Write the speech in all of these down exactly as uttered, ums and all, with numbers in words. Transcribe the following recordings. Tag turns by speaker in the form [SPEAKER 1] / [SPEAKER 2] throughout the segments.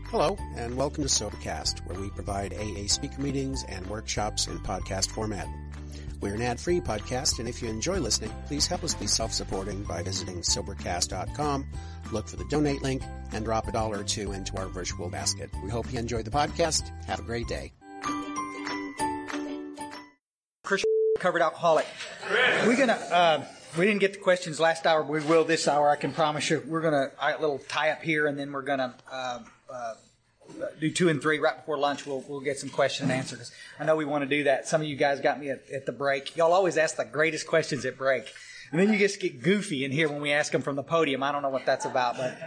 [SPEAKER 1] Hello, and welcome to Sobercast, where we provide A A speaker meetings and workshops in podcast format. We're an ad-free podcast, and if you enjoy listening, please help us be self-supporting by visiting Sobercast dot com, look for the donate link, and drop a dollar or two into our virtual basket. We hope you enjoyed the podcast. Have a great day.
[SPEAKER 2] Christian recovered alcoholic. We're gonna. Uh, we didn't get the questions last hour, but we will this hour. I can promise you. We're gonna a little tie up here, and then we're gonna uh, uh, do two and three right before lunch. We'll we'll get some question and answers. I know we want to do that. Some of you guys got me at, at the break. Y'all always ask the greatest questions at break, and then you just get goofy in here when we ask them from the podium. I don't know what that's about, but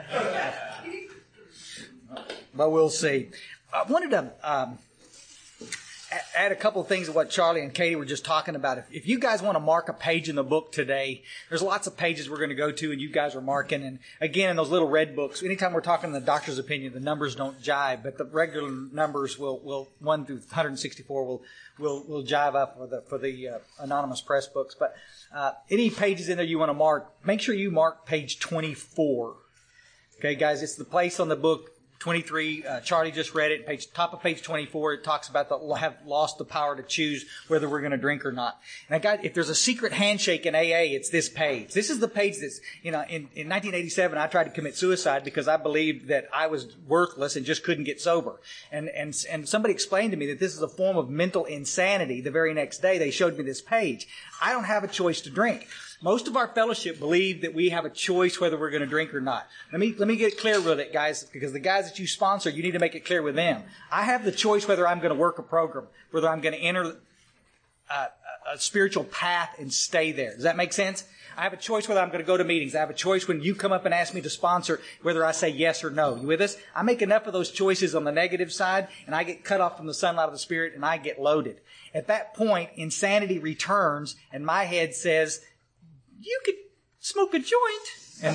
[SPEAKER 2] but we'll see. I wanted to. Um, add a couple of things to what Charlie and Katie were just talking about. If, if you guys want to mark a page in the book today, there's lots of pages we're going to go to and you guys are marking. And again, in those little red books, anytime we're talking the doctor's opinion, the numbers don't jive, but the regular numbers will, will one through one hundred sixty-four will, will, will jive up for the, for the uh, anonymous press books. But uh, any pages in there you want to mark, make sure you mark page twenty-four. Okay, guys, it's the place on the book. twenty-three, uh, Charlie just read it, page, top of page twenty-four, it talks about the have lost the power to choose whether we're going to drink or not. And I got, if there's a secret handshake in A A, it's this page. This is the page that's, you know, in, in nineteen eighty-seven, I tried to commit suicide because I believed that I was worthless and just couldn't get sober. And, and, and somebody explained to me that this is a form of mental insanity. The very next day, they showed me this page. I don't have a choice to drink. Most of our fellowship believe that we have a choice whether we're going to drink or not. Let me let me get clear with it, guys, because the guys that you sponsor, you need to make it clear with them. I have the choice whether I'm going to work a program, whether I'm going to enter a, a spiritual path and stay there. Does that make sense? I have a choice whether I'm going to go to meetings. I have a choice when you come up and ask me to sponsor, whether I say yes or no. You with us? I make enough of those choices on the negative side, and I get cut off from the sunlight of the Spirit, and I get loaded. At that point, insanity returns, and my head says, you could smoke a joint. And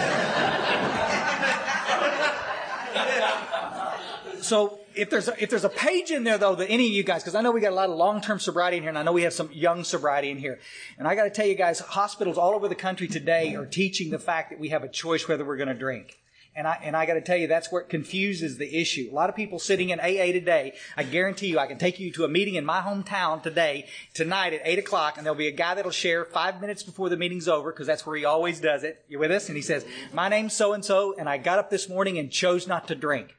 [SPEAKER 2] so if there's a, if there's a page in there, though, that any of you guys, because I know we got a lot of long-term sobriety in here, and I know we have some young sobriety in here. And I got to tell you guys, hospitals all over the country today are teaching the fact that we have a choice whether we're going to drink. And I, and I got to tell you, that's where it confuses the issue. A lot of people sitting in A A today, I guarantee you, I can take you to a meeting in my hometown today, tonight at eight o'clock, and there'll be a guy that'll share five minutes before the meeting's over, because that's where he always does it. You with us? And he says, my name's so-and-so, and I got up this morning and chose not to drink.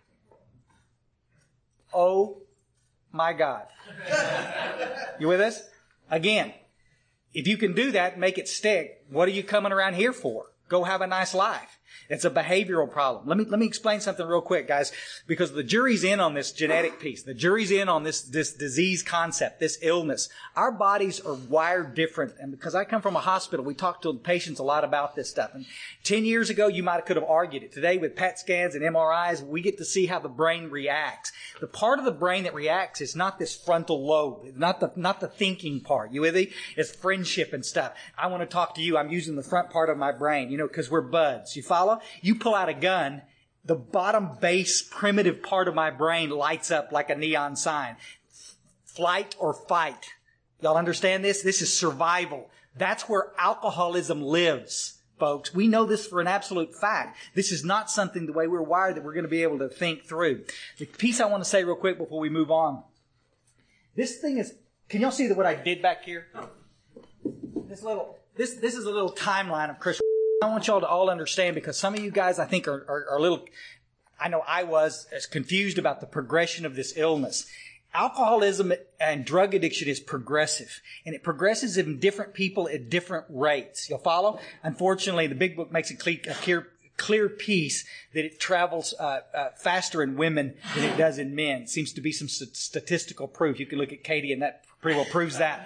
[SPEAKER 2] Oh, my God. You with us? Again, if you can do that, make it stick, what are you coming around here for? Go have a nice life. It's a behavioral problem. Let me, let me explain something real quick, guys, because the jury's in on this genetic piece. The jury's in on this, this disease concept, this illness. Our bodies are wired different. And because I come from a hospital, we talk to patients a lot about this stuff. And ten years ago, you might have could have argued it. Today, with P E T scans and M R Is, we get to see how the brain reacts. The part of the brain that reacts is not this frontal lobe. It's not the, not the thinking part. You with me? It's friendship and stuff. I want to talk to you. I'm using the front part of my brain, you know, because we're buds. You follow? You pull out a gun, the bottom base primitive part of my brain lights up like a neon sign. Flight or fight. Y'all understand this? This is survival. That's where alcoholism lives, folks. We know this for an absolute fact. This is not something the way we're wired that we're going to be able to think through. The piece I want to say real quick before we move on. This thing is, can y'all see what I did back here? This little, this, this is a little timeline of Chris. I want y'all to all understand, because some of you guys, I think, are, are, are a little, I know I was, as confused about the progression of this illness. Alcoholism and drug addiction is progressive, and it progresses in different people at different rates. You'll follow? Unfortunately, the big book makes it clear, clear piece that it travels uh, uh, faster in women than it does in men. Seems to be some st- statistical proof. You can look at Katie, and that pretty well proves that.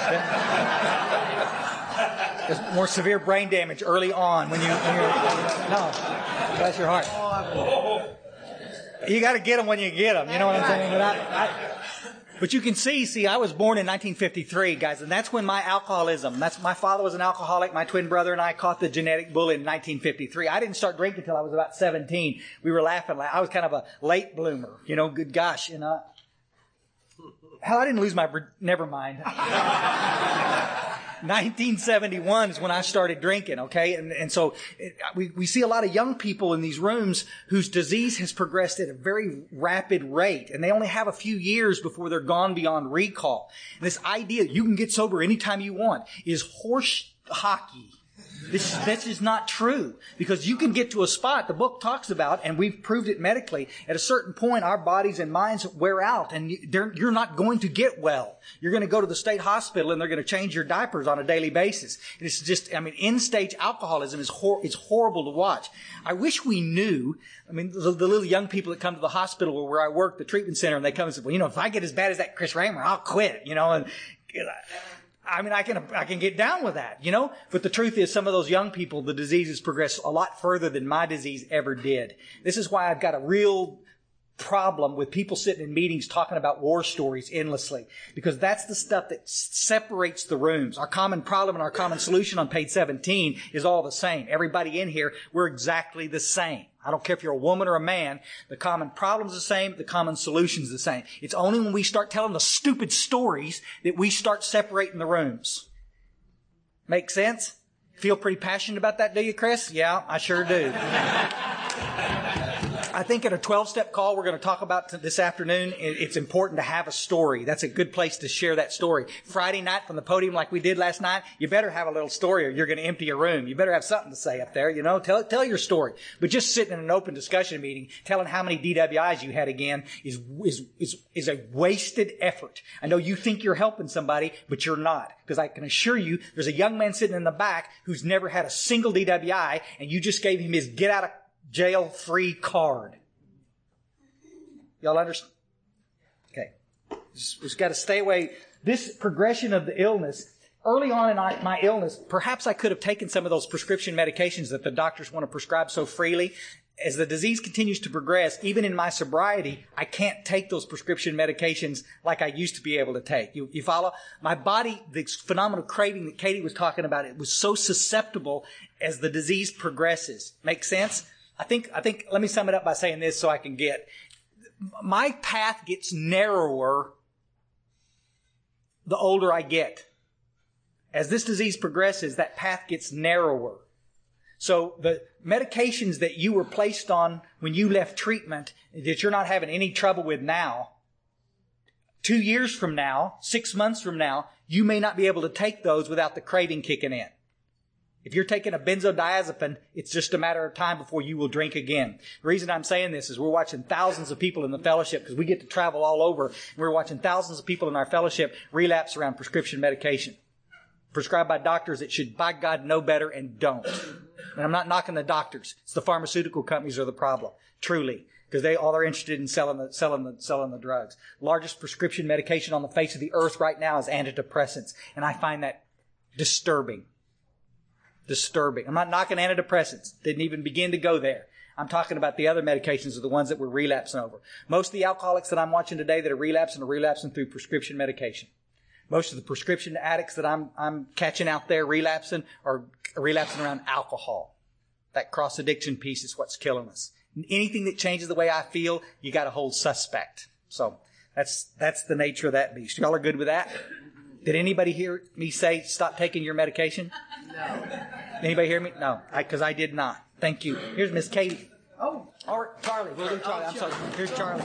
[SPEAKER 2] There's more severe brain damage early on when you, when you're, no, bless your heart. You got to get them when you get them. You know what I'm saying? But, I, I, but you can see, see, I was born in nineteen fifty-three, guys, and that's when my alcoholism, that's, my father was an alcoholic, my twin brother and I caught the genetic bullet in nineteen fifty-three. I didn't start drinking until I was about seventeen. We were laughing. I was kind of a late bloomer, you know, good gosh, you know. Hell, I didn't lose my, never mind. nineteen seventy-one is when I started drinking, okay? And, and so it, we, we see a lot of young people in these rooms whose disease has progressed at a very rapid rate, and they only have a few years before they're gone beyond recall. And this idea you can get sober anytime you want is horse hockey. This, this is not true, because you can get to a spot the book talks about, and we've proved it medically. At a certain point, our bodies and minds wear out, and you're not going to get well. You're going to go to the state hospital, and they're going to change your diapers on a daily basis. It's just, I mean, end-stage alcoholism is hor- it's horrible to watch. I wish we knew. I mean, the, the little young people that come to the hospital where I work, the treatment center, and they come and say, well, you know, if I get as bad as that Chris Raymer, I'll quit, you know, and I mean, I can, I can get down with that, you know, but the truth is some of those young people, the disease has progressed a lot further than my disease ever did. This is why I've got a real problem with people sitting in meetings talking about war stories endlessly, because that's the stuff that separates the rooms. Our common problem and our common solution on page seventeen is all the same. Everybody in here, we're exactly the same. I don't care if you're a woman or a man. The common problem's the same. The common solution's the same. It's only when we start telling the stupid stories that we start separating the rooms. Make sense? Feel pretty passionate about that, do you, Chris? Yeah, I sure do. I think at a twelve-step call we're going to talk about this afternoon, it's important to have a story. That's a good place to share that story. Friday night from the podium like we did last night, you better have a little story or you're going to empty a room. You better have something to say up there, you know. Tell, tell your story. But just sitting in an open discussion meeting telling how many D W Is you had again is, is, is, is a wasted effort. I know you think you're helping somebody, but you're not. Because I can assure you there's a young man sitting in the back who's never had a single D W I, and you just gave him his get out of jail free card. Y'all understand? Okay. Just, just got to stay away. This progression of the illness, early on in my illness, perhaps I could have taken some of those prescription medications that the doctors want to prescribe so freely. As the disease continues to progress, even in my sobriety, I can't take those prescription medications like I used to be able to take. You, you follow? My body, the phenomenal craving that Katie was talking about, it was so susceptible as the disease progresses. Make sense? I think, I think, let me sum it up by saying this so I can get. My path gets narrower the older I get. As this disease progresses, that path gets narrower. So the medications that you were placed on when you left treatment that you're not having any trouble with now, two years from now, six months from now, you may not be able to take those without the craving kicking in. If you're taking a benzodiazepine, it's just a matter of time before you will drink again. The reason I'm saying this is we're watching thousands of people in the fellowship, because we get to travel all over. And we're watching thousands of people in our fellowship relapse around prescription medication prescribed by doctors that should, by God, know better and don't. And I'm not knocking the doctors. It's the pharmaceutical companies are the problem, truly, because they all are interested in selling the selling the selling the drugs. Largest prescription medication on the face of the earth right now is antidepressants, and I find that disturbing. Disturbing. I'm not knocking antidepressants. Didn't even begin to go there. I'm talking about the other medications are the ones that we're relapsing over. Most of the alcoholics that I'm watching today that are relapsing are relapsing through prescription medication. Most of the prescription addicts that I'm I'm catching out there relapsing are relapsing around alcohol. That cross-addiction piece is what's killing us. Anything that changes the way I feel, you got to hold suspect. So that's that's the nature of that beast. Y'all are good with that? Did anybody hear me say stop taking your medication? No. Anybody hear me? No, because I, I did not. Thank you. Here's Miss Katie. Oh, or Charlie. We'll do Charlie. I'm sorry. Here's Charlie.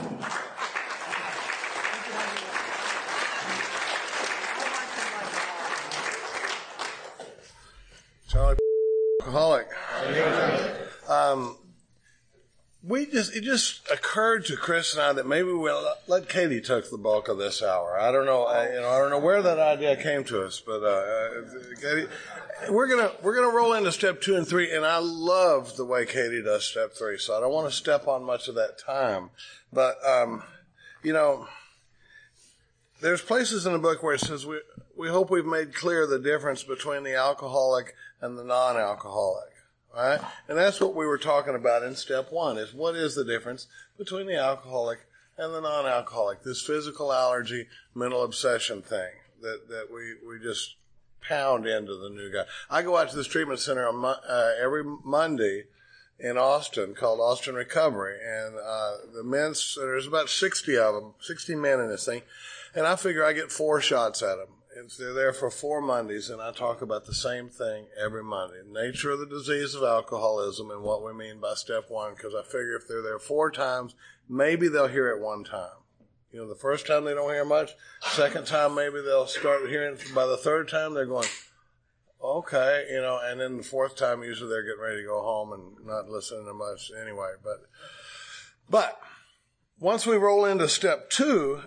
[SPEAKER 3] Charlie, alcoholic. Um, we just it just occurred to Chris and I that maybe we'll let Katie take the bulk of this hour. I don't know, I, you know, I don't know where that idea came to us, but uh, Katie, we're gonna we're gonna roll into step two and three, and I love the way Katie does step three, so I don't want to step on much of that time, but um, you know, there's places in the book where it says we we hope we've made clear the difference between the alcoholic and the non-alcoholic. Right? And that's what we were talking about in step one, is what is the difference between the alcoholic and the non-alcoholic, this physical allergy, mental obsession thing that, that we, we just pound into the new guy. I go out to this treatment center on uh, every Monday in Austin called Austin Recovery, and uh, the men's, there's about sixty of them, sixty men in this thing, and I figure I get four shots at them. It's, they're there for four Mondays, and I talk about the same thing every Monday. Nature of the disease of alcoholism and what we mean by step one, because I figure if they're there four times, maybe they'll hear it one time. You know, the first time they don't hear much. Second time, maybe they'll start hearing. By the third time, they're going, okay, you know, and then the fourth time, usually they're getting ready to go home and not listening to much anyway. But, but once we roll into step two,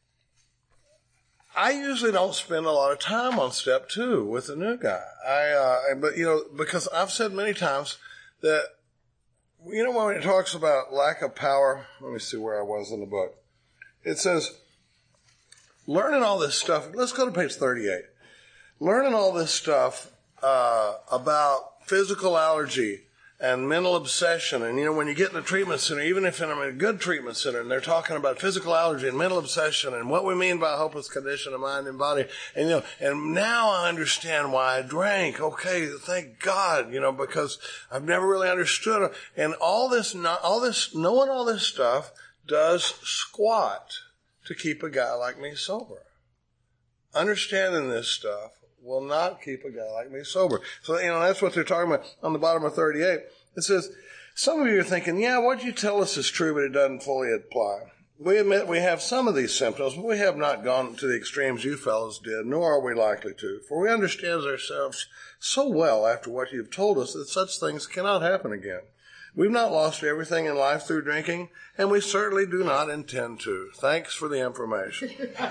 [SPEAKER 3] I usually don't spend a lot of time on step two with the new guy. I, uh, but you know, because I've said many times that, you know, when it talks about lack of power, let me see where I was in the book. It says, learning all this stuff, let's go to page thirty-eight. Learning all this stuff uh, about physical allergy and mental obsession. And, you know, when you get in a treatment center, even if I'm in a good treatment center, and they're talking about physical allergy and mental obsession and what we mean by a hopeless condition of mind and body. And, you know, and now I understand why I drank. Okay, thank God, you know, because I've never really understood it. And all this, not, all this, knowing all this stuff does squat to keep a guy like me sober. Understanding this stuff will not keep a guy like me sober. So, you know, that's what they're talking about on the bottom of thirty-eight. It says, some of you are thinking, yeah, what you tell us is true, but it doesn't fully apply. We admit we have some of these symptoms, but we have not gone to the extremes you fellows did, nor are we likely to. For we understand ourselves so well after what you've told us that such things cannot happen again. We've not lost everything in life through drinking, and we certainly do not intend to. Thanks for the information.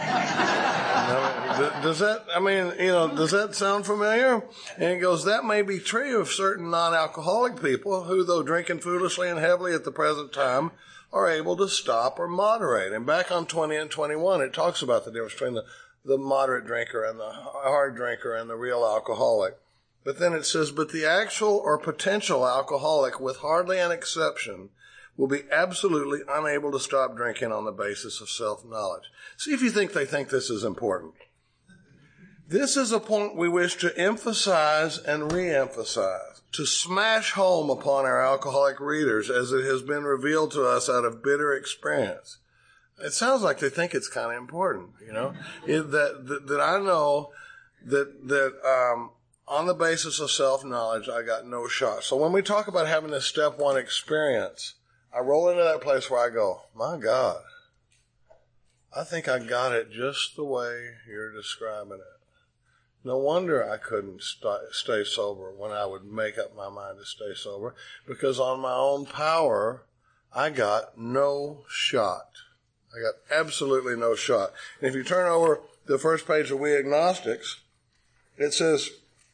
[SPEAKER 3] Does that, I mean, you know, does that sound familiar? And it goes, that may be true of certain non-alcoholic people who, though drinking foolishly and heavily at the present time, are able to stop or moderate. And back on twenty and twenty-one, it talks about the difference between the, the moderate drinker and the hard drinker and the real alcoholic. But then it says, but the actual or potential alcoholic, with hardly an exception, will be absolutely unable to stop drinking on the basis of self-knowledge. See if you think they think this is important. This is a point we wish to emphasize and re-emphasize, to smash home upon our alcoholic readers as it has been revealed to us out of bitter experience. It sounds like they think it's kind of important, you know, it, that, that that I know that that um, on the basis of self-knowledge, I got no shot. So when we talk about having this step one experience, I roll into that place where I go, my God, I think I got it just the way you're describing it. No wonder I couldn't st- stay sober when I would make up my mind to stay sober, because on my own power, I got no shot. I got absolutely no shot. And if you turn over the first page of We Agnostics, it says,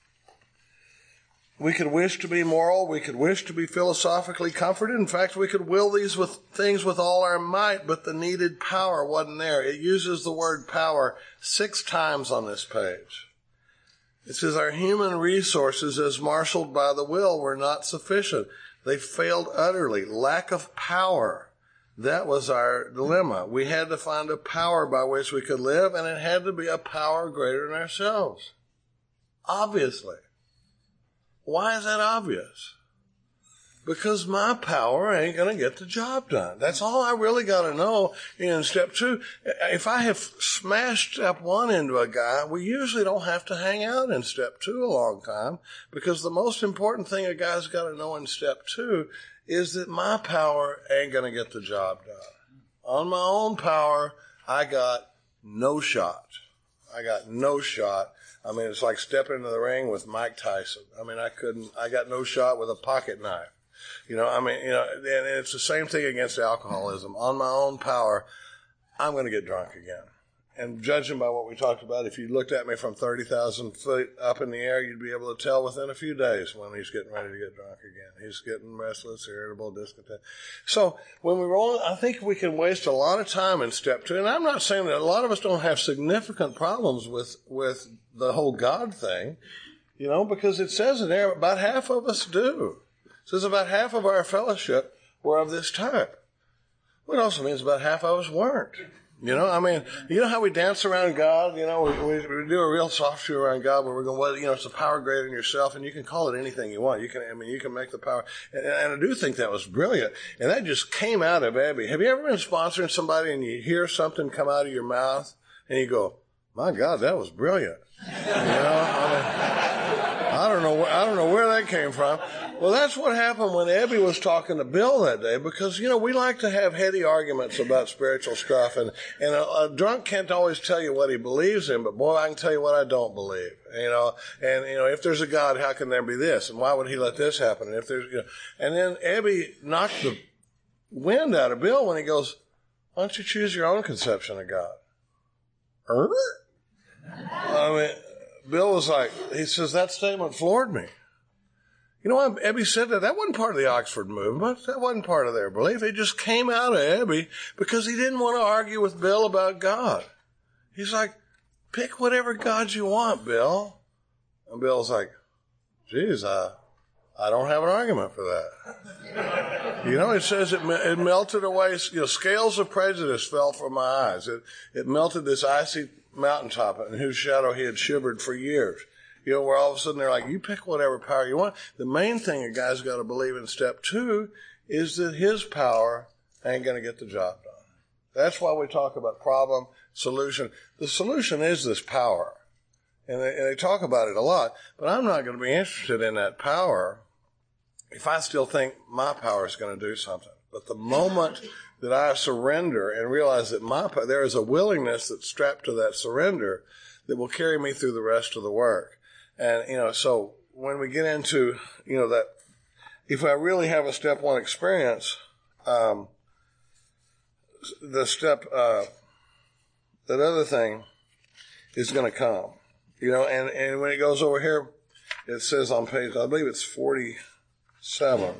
[SPEAKER 3] we could wish to be moral, we could wish to be philosophically comforted. In fact, we could will these with things with all our might, but the needed power wasn't there. It uses the word power six times on this page. It says our human resources as marshaled by the will were not sufficient. They failed utterly. Lack of power. That was our dilemma. We had to find a power by which we could live, and it had to be a power greater than ourselves. Obviously. Why is that obvious? Because my power ain't going to get the job done. That's all I really got to know in step two. If I have smashed step one into a guy, we usually don't have to hang out in step two a long time, because the most important thing a guy's got to know in step two is that my power ain't going to get the job done. On my own power, I got no shot. I got no shot. I mean, it's like stepping into the ring with Mike Tyson. I mean, I couldn't, I got no shot with a pocket knife. You know, I mean, you know, and it's the same thing against alcoholism. On my own power, I'm going to get drunk again. And judging by what we talked about, if you looked at me from thirty thousand feet up in the air, you'd be able to tell within a few days when he's getting ready to get drunk again. He's getting restless, irritable, discontent. So when we roll, I think we can waste a lot of time in step two. And I'm not saying that a lot of us don't have significant problems with, with the whole God thing, you know, because it says in there about half of us do. It says about half of our fellowship were of this type. Well, it also means about half of us weren't. You know, I mean, you know how we dance around God? You know, we, we, we do a real soft shoe around God where we're going, well, you know, it's a power greater than yourself, and you can call it anything you want. You can, I mean, you can make the power. And, and I do think that was brilliant. And that just came out of Abby. Have you ever been sponsoring somebody and you hear something come out of your mouth and you go, my God, that was brilliant. You know, I mean, I don't know, I don't know where that came from. Well, that's what happened when Ebby was talking to Bill that day, because, you know, we like to have heady arguments about spiritual stuff, and, and a, a drunk can't always tell you what he believes in, but boy, I can tell you what I don't believe, you know, and, you know, if there's a God, how can there be this? And why would he let this happen? And if there's, you know, and then Ebby knocked the wind out of Bill when he goes, why don't you choose your own conception of God? Er? I mean, Bill was like, he says, that statement floored me. You know why Ebby said that? That wasn't part of the Oxford movement. That wasn't part of their belief. It just came out of Ebby because he didn't want to argue with Bill about God. He's like, pick whatever God you want, Bill. And Bill's like, geez, I, I don't have an argument for that. You know, it says it, it melted away, you know, scales of prejudice fell from my eyes. It, it melted this icy mountaintop in whose shadow he had shivered for years. You know, where all of a sudden they're like, you pick whatever power you want. The main thing a guy's got to believe in step two is that his power ain't going to get the job done. That's why we talk about problem, solution. The solution is this power. And they, and they talk about it a lot. But I'm not going to be interested in that power if I still think my power is going to do something. But the moment that I surrender and realize that my there is a willingness that's strapped to that surrender that will carry me through the rest of the work. And, you know, so when we get into, you know, that, if I really have a step one experience, um, the step, uh, that other thing is going to come, you know, and, and when it goes over here, it says on page, I believe it's forty-seven,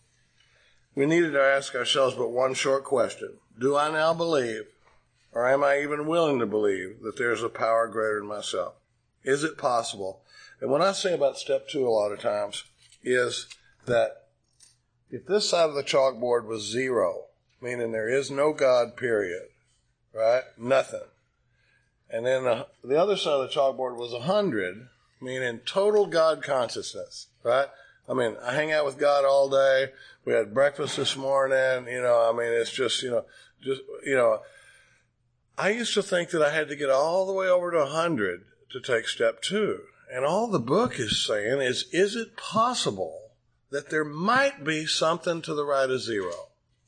[SPEAKER 3] we needed to ask ourselves but one short question. Do I now believe, or am I even willing to believe, that there's a power greater than myself? Is it possible? And what I say about step two a lot of times is that if this side of the chalkboard was zero, meaning there is no God, period, right? Nothing. And then the, the other side of the chalkboard was one hundred, meaning total God consciousness, right? I mean, I hang out with God all day. We had breakfast this morning. You know, I mean, it's just, you know, just, you know, I used to think that I had to get all the way over to one hundred to take step two. And all the book is saying is, is it possible that there might be something to the right of zero?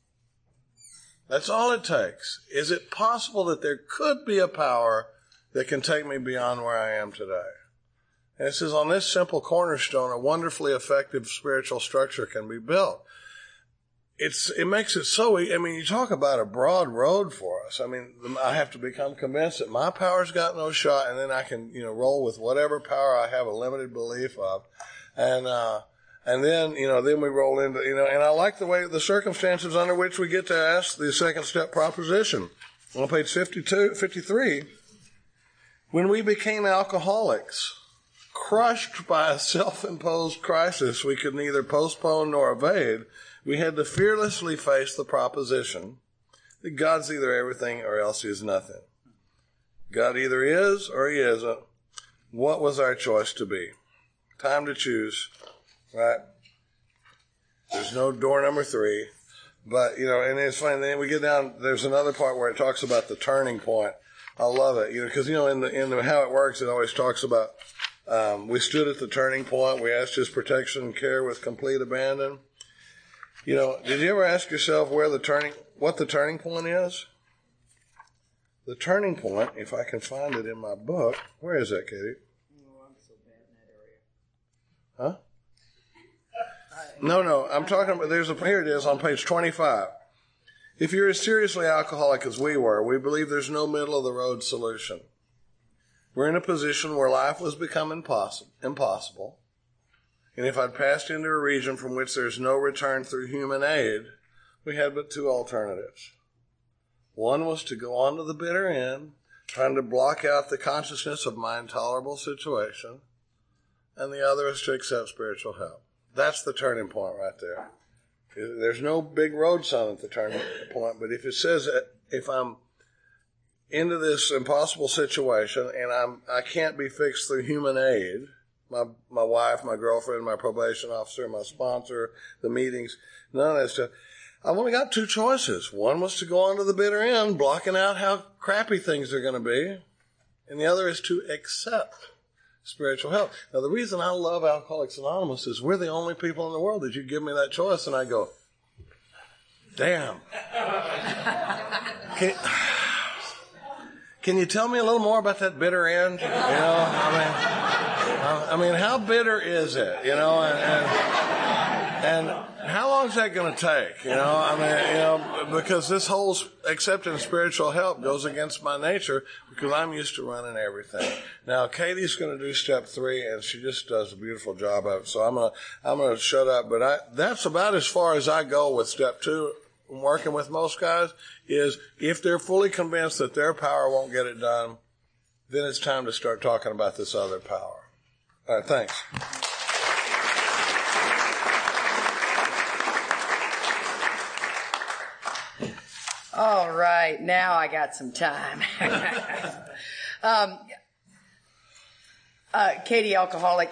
[SPEAKER 3] That's all it takes. Is it possible that there could be a power that can take me beyond where I am today? And it says, on this simple cornerstone, a wonderfully effective spiritual structure can be built. It's, it makes it so, I mean, you talk about a broad road for us. I mean, I have to become convinced that my power's got no shot, and then I can, you know, roll with whatever power I have a limited belief of. And, uh, and then, you know, then we roll into, you know, and I like the way, the circumstances under which we get to ask the second step proposition. On page fifty-two, fifty-three, when we became alcoholics, crushed by a self-imposed crisis we could neither postpone nor evade, we had to fearlessly face the proposition that God's either everything or else he is nothing. God either is or he isn't. What was our choice to be? Time to choose, right? There's no door number three. But, you know, and it's funny, then we get down, there's another part where it talks about the turning point. I love it, you know, because, you know, in the, in the, how it works, it always talks about, um, we stood at the turning point, we asked his protection and care with complete abandon. You know, did you ever ask yourself where the turning, what the turning point is? The turning point, if I can find it in my book, where is that, Katie?
[SPEAKER 2] Oh, I'm so bad in that area.
[SPEAKER 3] Huh? No, no, I'm talking about, there's a, here it is on page twenty-five. If you're as seriously alcoholic as we were, we believe there's no middle of the road solution. We're in a position where life was becoming impossible, impossible. And if I'd passed into a region from which there's no return through human aid, we had but two alternatives. One was to go on to the bitter end, trying to block out the consciousness of my intolerable situation, and the other is to accept spiritual help. That's the turning point right there. There's no big road sign at the turning point, but if it says that if I'm into this impossible situation and I'm I can't be fixed through human aid, my my wife, my girlfriend, my probation officer, my sponsor, the meetings, none of that stuff. I've only got two choices. One was to go on to the bitter end, blocking out how crappy things are going to be, and the other is to accept spiritual help. Now, the reason I love Alcoholics Anonymous is we're the only people in the world that you give me that choice, and I go, damn. Can, can you tell me a little more about that bitter end? You know, I mean, I mean, how bitter is it? You know, and, and, and how long is that going to take? You know, I mean, you know, because this whole accepting spiritual help goes against my nature because I'm used to running everything. Now, Katie's going to do step three, and she just does a beautiful job of it. So I'm gonna, I'm gonna shut up. But I, that's about as far as I go with step two. Working with most guys is if they're fully convinced that their power won't get it done, then it's time to start talking about this other power. All right, thanks.
[SPEAKER 4] All right, now I got some time. um, uh, Katie, alcoholic.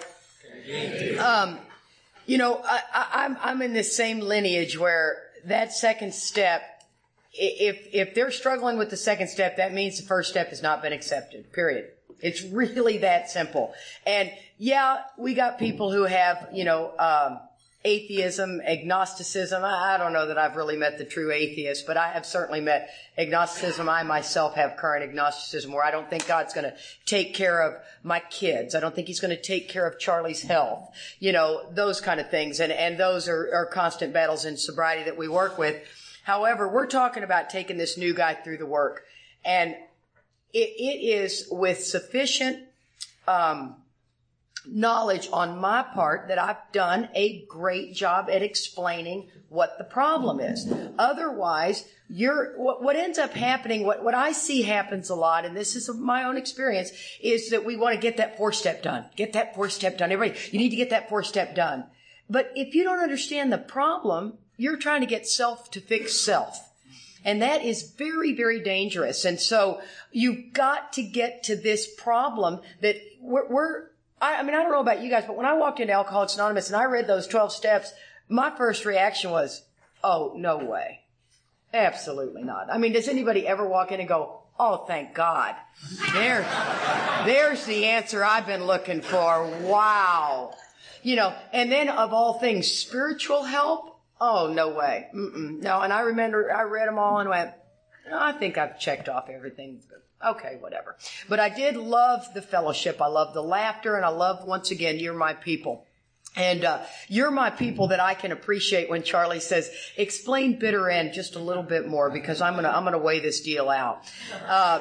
[SPEAKER 4] Um, you know, I, I, I'm I'm in this same lineage where that second step, if if they're struggling with the second step, that means the first step has not been accepted, period. It's really that simple. And yeah, we got people who have, you know, um, atheism, agnosticism. I, I don't know that I've really met the true atheist, but I have certainly met agnosticism. I myself have current agnosticism where I don't think God's going to take care of my kids. I don't think he's going to take care of Charlie's health. You know, those kind of things. And, and those are, are constant battles in sobriety that we work with. However, we're talking about taking this new guy through the work. And it, it is with sufficient, um, knowledge on my part that I've done a great job at explaining what the problem is. Otherwise, you're, what, what ends up happening, what, what I see happens a lot, and this is my own experience, is that we want to get that four step done. Get that four step done. Everybody, you need to get that four step done. But if you don't understand the problem, you're trying to get self to fix self. And that is very, very dangerous. And so you've got to get to this problem that we're, we're I, I mean, I don't know about you guys, but when I walked into Alcoholics Anonymous and I read those twelve steps, my first reaction was, oh, no way. Absolutely not. I mean, does anybody ever walk in and go, oh, thank God. There, there's the answer I've been looking for. Wow. You know, and then of all things, spiritual help? Oh, no way. Mm-mm. No, and I remember I read them all and went, I think I've checked off everything. Okay, whatever. But I did love the fellowship. I love the laughter, and I love, once again, you're my people. And uh you're my people that I can appreciate when Charlie says, explain bitter end just a little bit more, because I'm gonna I'm gonna weigh this deal out. Uh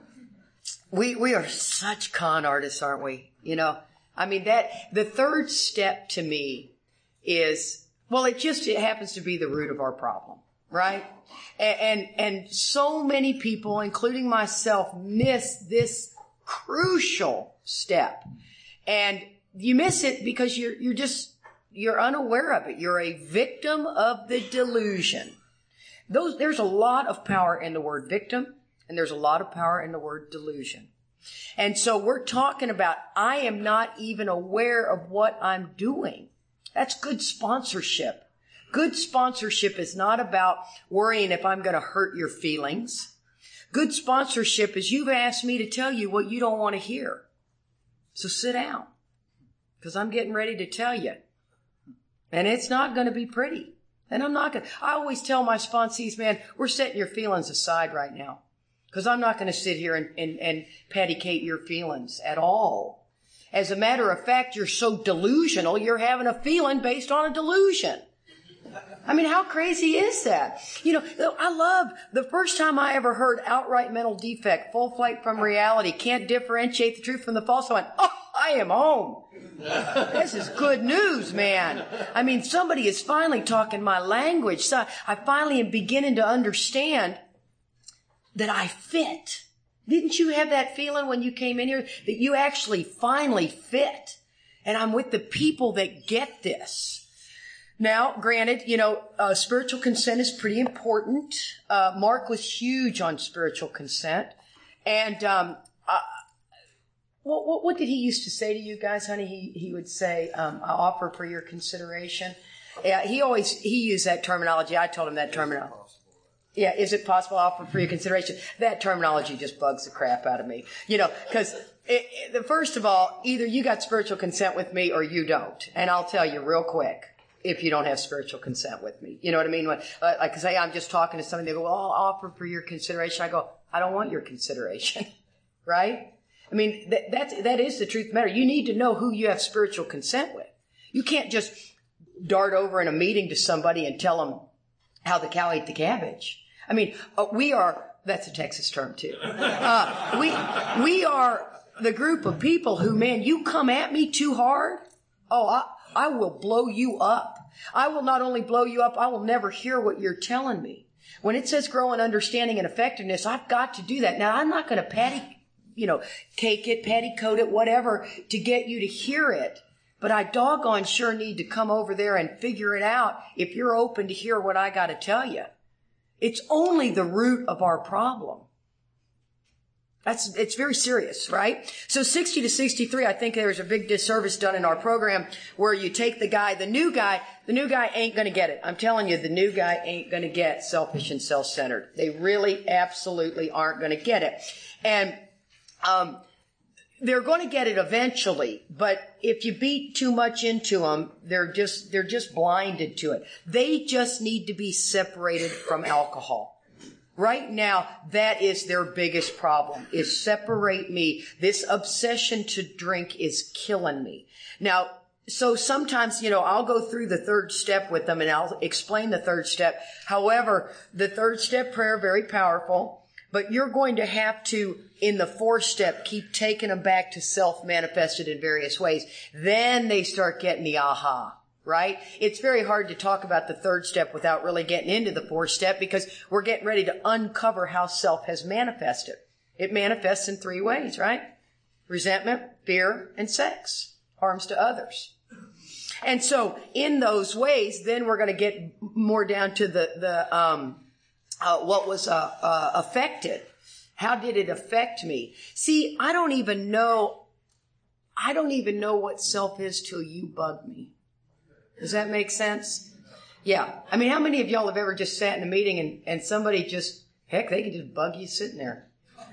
[SPEAKER 4] we we are such con artists, aren't we? You know, I mean, that the third step to me is, well, it just it happens to be the root of our problem, right? And, and, and so many people, including myself, miss this crucial step. And you miss it because you're, you're just, you're unaware of it. You're a victim of the delusion. Those, there's a lot of power in the word victim, and there's a lot of power in the word delusion. And so we're talking about, I am not even aware of what I'm doing. That's good sponsorship. Good sponsorship is not about worrying if I'm going to hurt your feelings. Good sponsorship is you've asked me to tell you what you don't want to hear. So sit down, because I'm getting ready to tell you. And it's not going to be pretty. And I'm not going to, I always tell my sponsees, man, we're setting your feelings aside right now, because I'm not going to sit here and, and, and patty-cake your feelings at all. As a matter of fact, you're so delusional, you're having a feeling based on a delusion. I mean, how crazy is that? You know, I love the first time I ever heard outright mental defect, full flight from reality, can't differentiate the truth from the false. I went, oh, I am home. This is good news, man. I mean, somebody is finally talking my language. So I finally am beginning to understand that I fit. Didn't you have that feeling when you came in here that you actually finally fit? And I'm with the people that get this. Now, granted, you know, uh, spiritual consent is pretty important. Uh, Mark was huge on spiritual consent. And, um, uh, what, what, what did he used to say to you guys, honey? He, he would say, um, I offer for your consideration. Yeah, he always, he used that terminology. I told him that terminology. Yeah, is it possible to offer for your consideration? That terminology just bugs the crap out of me. You know, because first of all, either you got spiritual consent with me or you don't. And I'll tell you real quick, if you don't have spiritual consent with me. You know what I mean? When, uh, like, say I'm just talking to somebody, they go, well, I'll offer for your consideration. I go, I don't want your consideration. Right? I mean, that, that's, that is the truth of the matter. You need to know who you have spiritual consent with. You can't just dart over in a meeting to somebody and tell them how the cow ate the cabbage. I mean, uh, we are, that's a Texas term too. Uh, we, we are the group of people who, man, you come at me too hard. Oh, I, I will blow you up. I will not only blow you up, I will never hear what you're telling me. When it says grow in understanding and effectiveness, I've got to do that. Now, I'm not going to patty, you know, cake it, patty coat it, whatever, to get you to hear it. But I doggone sure need to come over there and figure it out if you're open to hear what I got to tell you. It's only the root of our problem. That's, it's very serious, right? So sixty to sixty-three, I think there's a big disservice done in our program where you take the guy, the new guy, the new guy ain't going to get it. I'm telling you, the new guy ain't going to get selfish and self-centered. They really absolutely aren't going to get it. And, um, they're going to get it eventually, but if you beat too much into them, they're just, they're just blinded to it. They just need to be separated from alcohol. Right now, that is their biggest problem, is separate me. This obsession to drink is killing me. Now, so sometimes, you know, I'll go through the third step with them and I'll explain the third step. However, the third step prayer, very powerful. But you're going to have to, in the fourth step, keep taking them back to self-manifested in various ways. Then they start getting the aha, right? It's very hard to talk about the third step without really getting into the fourth step because we're getting ready to uncover how self has manifested. It manifests in three ways, right? Resentment, fear, and sex. Harms to others. And so in those ways, then we're going to get more down to the, the, um, Uh, what was uh, uh, affected. How did it affect me? See, I don't even know, I don't even know what self is till you bug me. Does that make sense? Yeah. I mean, how many of y'all have ever just sat in a meeting and, and somebody just, heck, they could just bug you sitting there.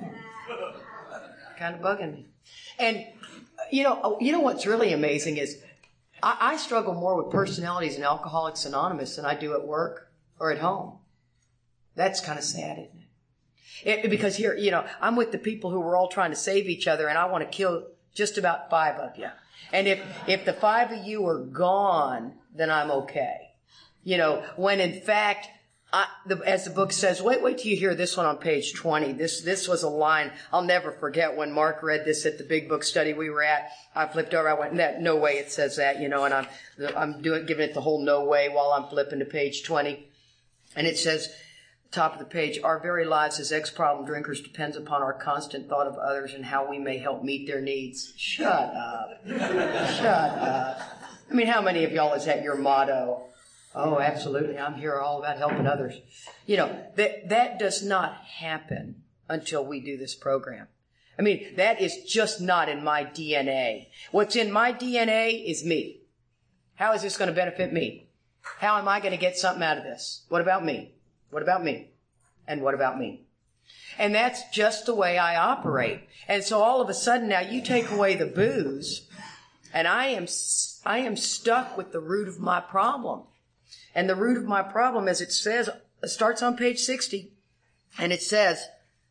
[SPEAKER 4] Kind of bugging me. And, you know, you know what's really amazing is I, I struggle more with personalities in Alcoholics Anonymous than I do at work or at home. That's kind of sad, isn't it? it? Because here, you know, I'm with the people who were all trying to save each other, and I want to kill just about five of you. And if if the five of you are gone, then I'm okay. You know, when in fact, I, the, as the book says, wait, wait till you hear this one on page twenty. This this was a line I'll never forget when Mark read this at the big book study we were at. I flipped over. I went, no way it says that, you know, and I'm I'm doing giving it the whole no way while I'm flipping to page twenty, and it says. Top of the page, our very lives as ex-problem drinkers depends upon our constant thought of others and how we may help meet their needs. Shut up. Shut up. I mean, how many of y'all is that your motto? Oh, absolutely. I'm here all about helping others. You know, that, that does not happen until we do this program. I mean, that is just not in my D N A. What's in my D N A is me. How is this going to benefit me? How am I going to get something out of this? What about me? What about me? And what about me? And that's just the way I operate. And so all of a sudden now you take away the booze and I am, I am stuck with the root of my problem. And the root of my problem, as it says, it starts on page sixty and it says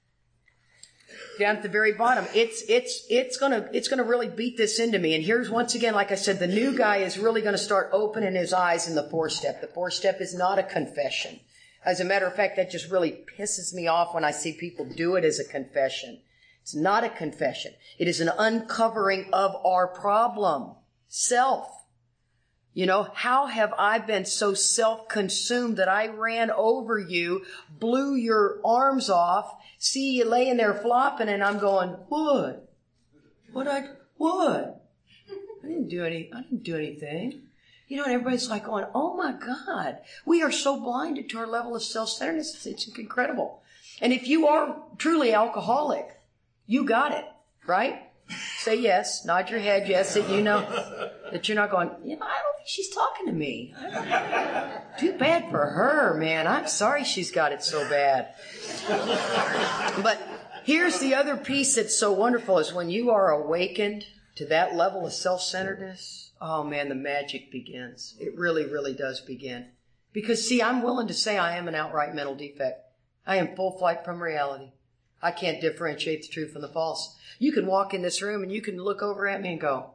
[SPEAKER 4] down at the very bottom, it's, it's, it's gonna, it's gonna really beat this into me. And here's once again, like I said, the new guy is really gonna start opening his eyes in the fourth step. The fourth step is not a confession. As a matter of fact, that just really pisses me off when I see people do it as a confession. It's not a confession. It is an uncovering of our problem. Self. You know, how have I been so self-consumed that I ran over you, blew your arms off, see you laying there flopping, and I'm going, what? What I, what? I didn't do any, I didn't do anything. You know, and everybody's like going, oh my God, we are so blinded to our level of self-centeredness. It's incredible. And if you are truly alcoholic, you got it, right? Say yes. Nod your head yes that you know that you're not going, you know, I don't think she's talking to me. Too bad for her, man. I'm sorry she's got it so bad. But here's the other piece that's so wonderful is when you are awakened to that level of self-centeredness, oh man, the magic begins. It really, really does begin. Because see, I'm willing to say I am an outright mental defect. I am full flight from reality. I can't differentiate the true from the false. You can walk in this room and you can look over at me and go,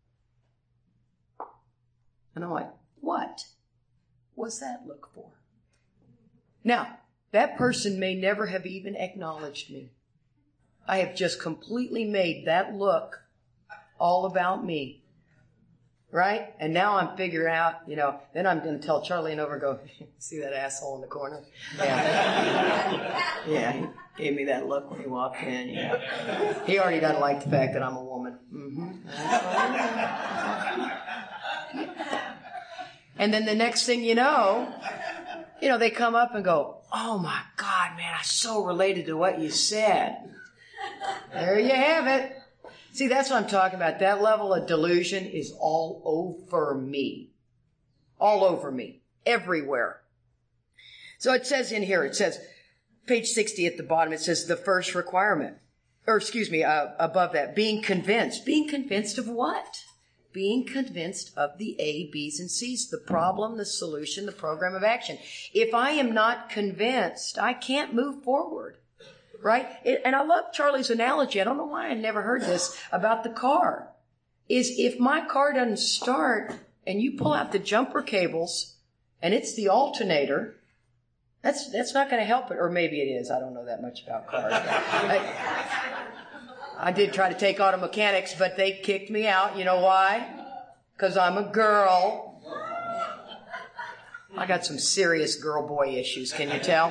[SPEAKER 4] and I'm like, what was that look for? Now, that person may never have even acknowledged me. I have just completely made that look all about me. Right? And now I'm figuring out, you know, then I'm going to tell Charlie and over and go, see that asshole in the corner? Yeah. Yeah, he gave me that look when he walked in. Yeah. He already doesn't like the fact that I'm a woman. Mm-hmm. And then the next thing you know, you know, they come up and go, oh my God, man, I so related to what you said. There you have it. See, that's what I'm talking about. That level of delusion is all over me. All over me. Everywhere. So it says in here, it says, page sixty at the bottom, it says the first requirement. Or excuse me, uh, above that, being convinced. Being convinced of what? Being convinced of the A, B's, and C's. The problem, the solution, the program of action. If I am not convinced, I can't move forward. Right? It, and I love Charlie's analogy. I don't know why I never heard this about the car. Is if my car doesn't start and you pull out the jumper cables and it's the alternator, that's that's not going to help it. Or maybe it is. I don't know that much about cars. I, I did try to take auto mechanics, but they kicked me out. You know why? Because I'm a girl. I got some serious girl-boy issues, can you tell?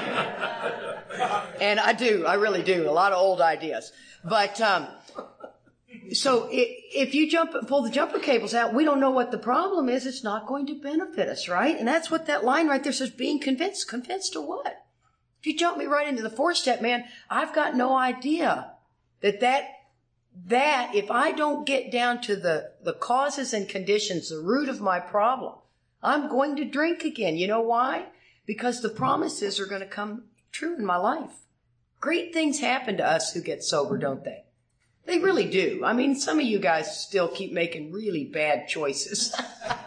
[SPEAKER 4] And I do, I really do. A lot of old ideas. But, um, so if you jump, pull the jumper cables out, we don't know what the problem is. It's not going to benefit us, right? And that's what that line right there says, being convinced. Convinced of what? If you jump me right into the fourth step, man, I've got no idea that that, that if I don't get down to the, the causes and conditions, the root of my problem, I'm going to drink again. You know why? Because the promises are going to come true in my life. Great things happen to us who get sober, don't they? They really do. I mean, some of you guys still keep making really bad choices.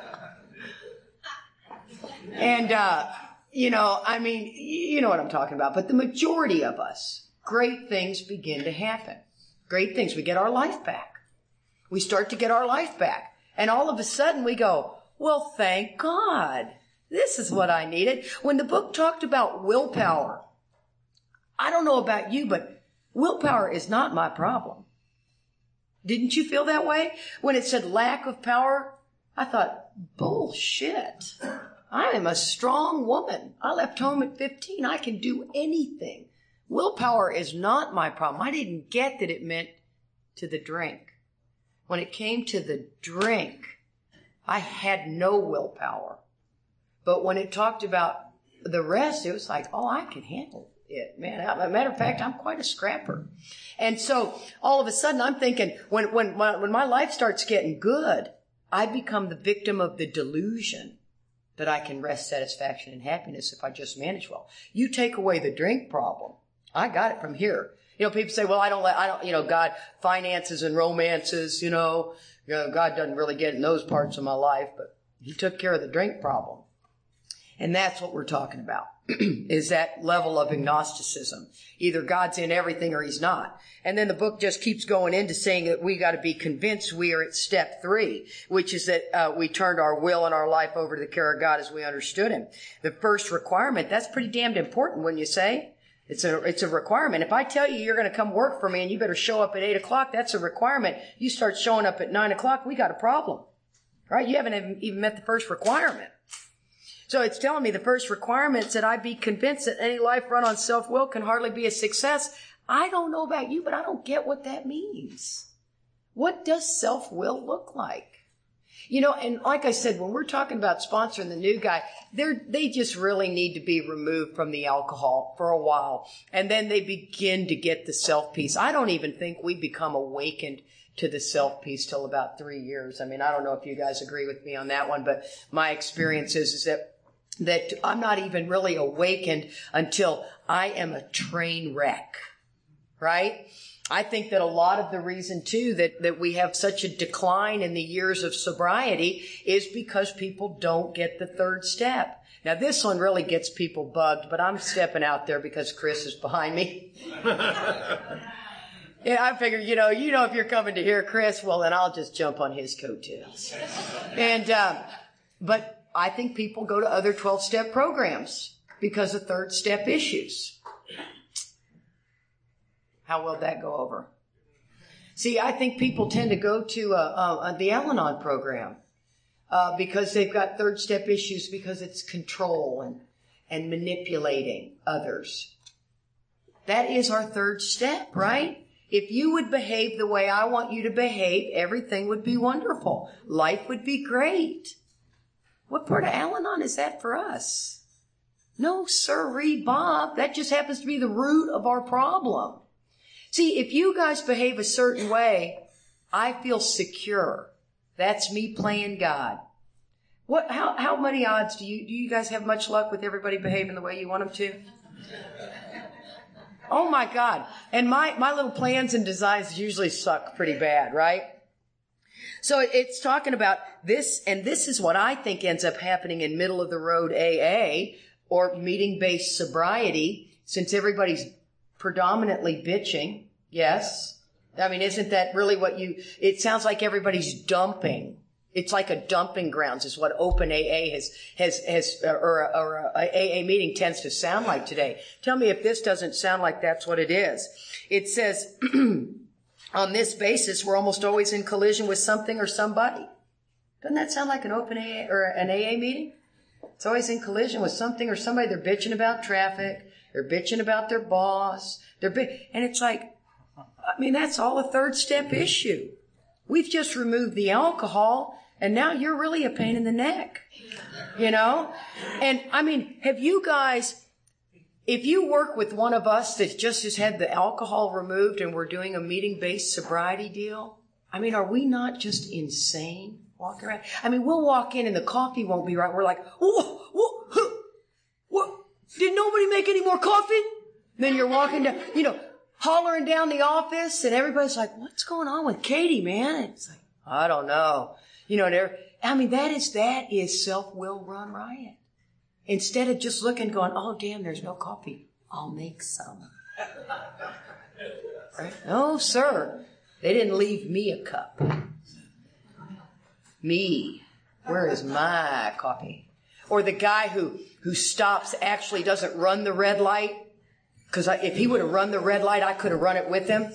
[SPEAKER 4] And, uh, you know, I mean, you know what I'm talking about. But the majority of us, great things begin to happen. Great things. We get our life back. We start to get our life back. And all of a sudden we go, well, thank God. This is what I needed. When the book talked about willpower, I don't know about you, but willpower is not my problem. Didn't you feel that way? When it said lack of power, I thought, bullshit. I am a strong woman. I left home at fifteen. I can do anything. Willpower is not my problem. I didn't get that it meant to the drink. When it came to the drink, I had no willpower. But when it talked about the rest, it was like, oh, I can handle it, man. As a matter of fact, I'm quite a scrapper. And so all of a sudden I'm thinking, when, when, when my life starts getting good, I become the victim of the delusion that I can rest, satisfaction, and happiness if I just manage well. You take away the drink problem. I got it from here. You know, people say, well, I don't let, I don't, you know, God, finances and romances, you know, you know, God doesn't really get in those parts of my life, but he took care of the drink problem. And that's what we're talking about, is that level of agnosticism. Either God's in everything or he's not. And then the book just keeps going into saying that we got to be convinced we are at step three, which is that uh, we turned our will and our life over to the care of God as we understood him. The first requirement, that's pretty damned important, wouldn't you say? It's a, it's a requirement. If I tell you you're going to come work for me and you better show up at eight o'clock, that's a requirement. You start showing up at nine o'clock, we got a problem, right? You haven't even, even met the first requirement. So it's telling me the first requirement is that I be convinced that any life run on self-will can hardly be a success. I don't know about you, but I don't get what that means. What does self-will look like? You know, and like I said, when we're talking about sponsoring the new guy, they're, they just really need to be removed from the alcohol for a while. And then they begin to get the self piece. I don't even think we become awakened to the self piece till about three years. I mean, I don't know if you guys agree with me on that one, but my experience is, is that that I'm not even really awakened until I am a train wreck, right? I think that a lot of the reason, too, that, that we have such a decline in the years of sobriety is because people don't get the third step. Now, this one really gets people bugged, but I'm stepping out there because Chris is behind me. Yeah, I figure, you know, you know, if you're coming to hear Chris, well, then I'll just jump on his coattails. And, um, but I think people go to other twelve-step programs because of third-step issues. How will that go over? See, I think people tend to go to uh, uh, the Al-Anon program uh, because they've got third-step issues because it's control and, and manipulating others. That is our third step, right? If you would behave the way I want you to behave, everything would be wonderful. Life would be great. What part of Al-Anon is that for us? No, sirree, Bob. That just happens to be the root of our problem. See, if you guys behave a certain way, I feel secure. That's me playing God. What? How, how many odds do you, do you guys have much luck with everybody behaving the way you want them to? Oh my God. And my, my little plans and designs usually suck pretty bad, right? So it's talking about this, and this is what I think ends up happening in middle of the road A A or meeting-based sobriety, since everybody's predominantly bitching. Yes. I mean, isn't that really what you, it sounds like everybody's dumping. It's like a dumping grounds is what open A A has, has, has, or, or a A A meeting tends to sound like today. Tell me if this doesn't sound like that's what it is. It says, on this basis, we're almost always in collision with something or somebody. Doesn't that sound like an open A A or an A A meeting? It's always in collision with something or somebody. They're bitching about traffic. They're bitching about their boss. They're bi- and it's like, I mean, that's all a third step issue. We've just removed the alcohol, and now you're really a pain in the neck, you know? And I mean, have you guys, if you work with one of us that just has had the alcohol removed and we're doing a meeting-based sobriety deal, I mean, are we not just insane walking around? I mean, we'll walk in and the coffee won't be right. We're like, whoa, whoa, huh, what? Did nobody make any more coffee? Then you're walking down, you know, hollering down the office, and everybody's like, what's going on with Katie, man? And it's like, I don't know. You know, they're, I mean, that is, that is self-will run riot. Instead of just looking, going, oh, damn, there's no coffee. I'll make some. Right? No, sir. They didn't leave me a cup. Me. Where is my coffee? Or the guy who, who stops, actually doesn't run the red light. Because if he would have run the red light, I could have run it with him.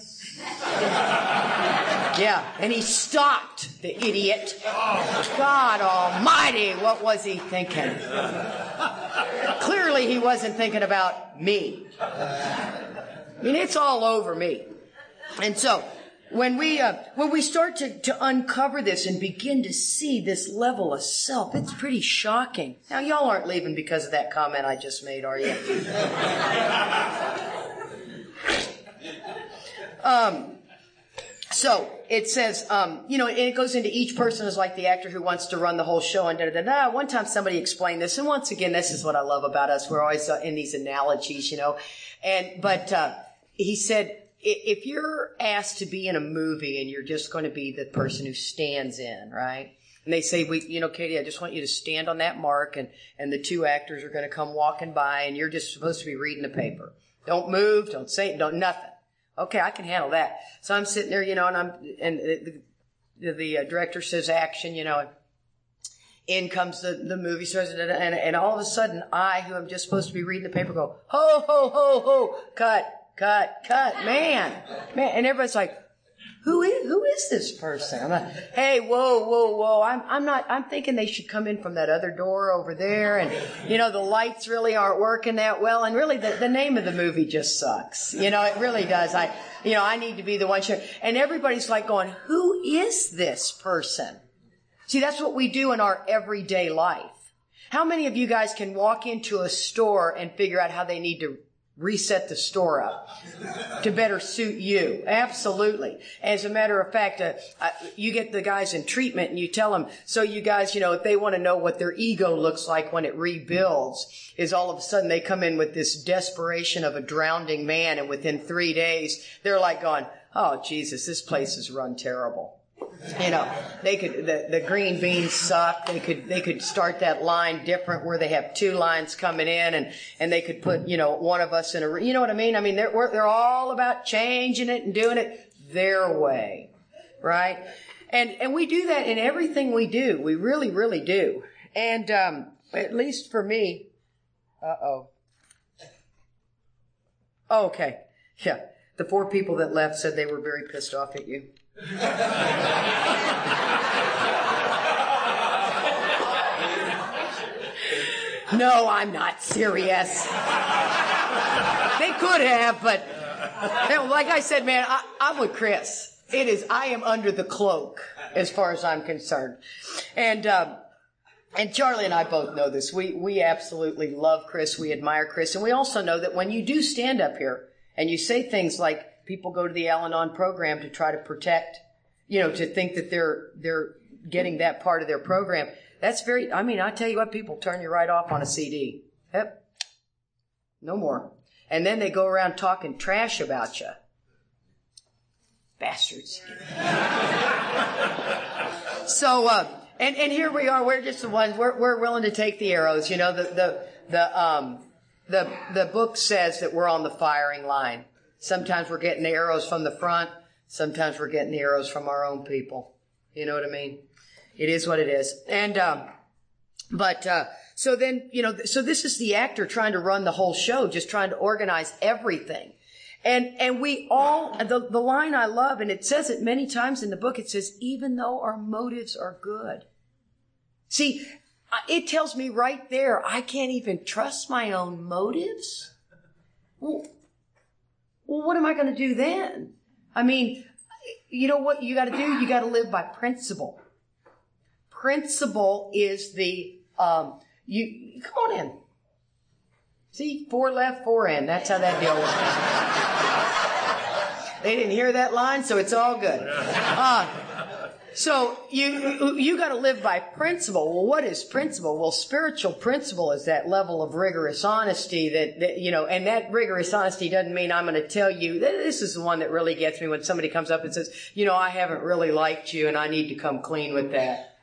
[SPEAKER 4] Yeah, and he stopped, the idiot. God almighty, what was he thinking? Clearly he wasn't thinking about me. I mean, it's all over me. And so, when we uh, when we start to, to uncover this and begin to see this level of self, it's pretty shocking. Now, y'all aren't leaving because of that comment I just made, are you? um, so, it says, um, you know, and it goes into each person is like the actor who wants to run the whole show and da-da-da-da. One time somebody explained this, and once again, this is what I love about us. We're always uh, in these analogies, you know. And But uh, he said, if you're asked to be in a movie and you're just going to be the person who stands in, right? And they say, we, you know, Katie, I just want you to stand on that mark, and, and the two actors are going to come walking by, and you're just supposed to be reading the paper. Don't move, don't say, don't, nothing. Okay, I can handle that. So I'm sitting there, you know, and I'm, and the, the, the uh, director says action, you know, and in comes the, the movie stars, and, and, and all of a sudden, I, who am just supposed to be reading the paper, go, ho, ho, ho, ho, cut. Cut, cut, man, man. And everybody's like, who is, who is this person? I'm like, hey, whoa, whoa, whoa. I'm, I'm not, I'm thinking they should come in from that other door over there. And, you know, the lights really aren't working that well. And really the, the name of the movie just sucks. You know, it really does. I, you know, I need to be the one. Sure. And everybody's like going, who is this person? See, that's what we do in our everyday life. How many of you guys can walk into a store and figure out how they need to reset the store up to better suit you? Absolutely. As a matter of fact, uh, uh, you get the guys in treatment and you tell them, so you guys, you know, if they want to know what their ego looks like when it rebuilds, is all of a sudden they come in with this desperation of a drowning man, and within three days, they're like going, oh, Jesus, this place is run terrible. You know, they could, the, the green beans suck. They could, they could start that line different where they have two lines coming in, and, and they could put, you know, one of us in a, you know what I mean? I mean, they're, they're all about changing it and doing it their way, right? And, and we do that in everything we do. We really, really do. And, um, at least for me, uh-oh. Oh, okay. Yeah. The four people that left said they were very pissed off at you. No, I'm not serious. They could have, but like I said, man, I, I'm with Chris. It is, I am under the cloak as far as I'm concerned. And, um, and Charlie and I both know this. We, we absolutely love Chris. We admire Chris. And we also know that when you do stand up here and you say things like, people go to the Al-Anon program to try to protect, you know, to think that they're, they're getting that part of their program. That's very, I mean, I tell you what, people turn you right off on a C D. Yep. No more. And then they go around talking trash about you. Bastards. So, uh, and, and here we are, we're just the ones, we're, we're willing to take the arrows. You know, the, the, the, um, the, the book says that we're on the firing line. Sometimes we're getting the arrows from the front. Sometimes we're getting the arrows from our own people. You know what I mean? It is what it is. And, um, but, uh, so then, you know, so this is the actor trying to run the whole show, just trying to organize everything. And, and we all, the, the line I love, and it says it many times in the book, it says, even though our motives are good. See, it tells me right there, I can't even trust my own motives. Well, Well, what am I going to do then? I mean, you know what you got to do? You got to live by principle. Principle is the, um, you, come on in. See, four left, four in. That's how that deal works. They didn't hear that line, so it's all good. Uh, So you you got to live by principle. Well, what is principle? Well, spiritual principle is that level of rigorous honesty that, that you know, and that rigorous honesty doesn't mean I'm going to tell you. This is the one that really gets me when somebody comes up and says, you know, I haven't really liked you and I need to come clean with that.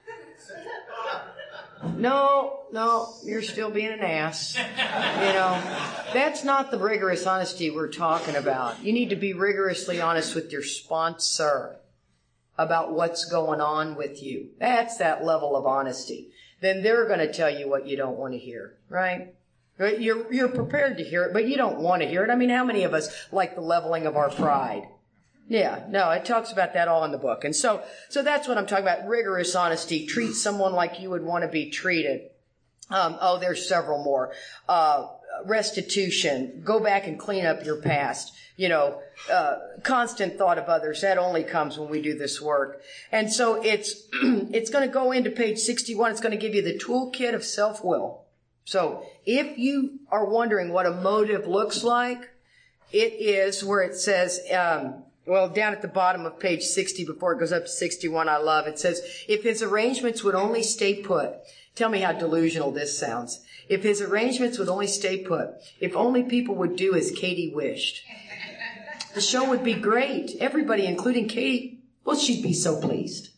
[SPEAKER 4] No, no, you're still being an ass. You know, that's not the rigorous honesty we're talking about. You need to be rigorously honest with your sponsor about what's going on with you. That's that level of honesty. Then they're going to tell you what you don't want to hear, right? You're, you're prepared to hear it, but you don't want to hear it. I mean, how many of us like the leveling of our pride? Yeah, no, it talks about that all in the book. And so, so that's what I'm talking about. Rigorous honesty. Treat someone like you would want to be treated. Um, oh, there's several more. Uh, restitution. Go back and clean up your past. You know, uh, constant thought of others. That only comes when we do this work. And so it's, it's going to go into page sixty-one. It's going to give you the toolkit of self-will. So if you are wondering what a motive looks like, it is where it says, um, well, down at the bottom of page sixty, before it goes up to sixty-one, I love, it says, if his arrangements would only stay put. Tell me how delusional this sounds. If his arrangements would only stay put. If only people would do as Katie wished. The show would be great. Everybody, including Katie, well, she'd be so pleased.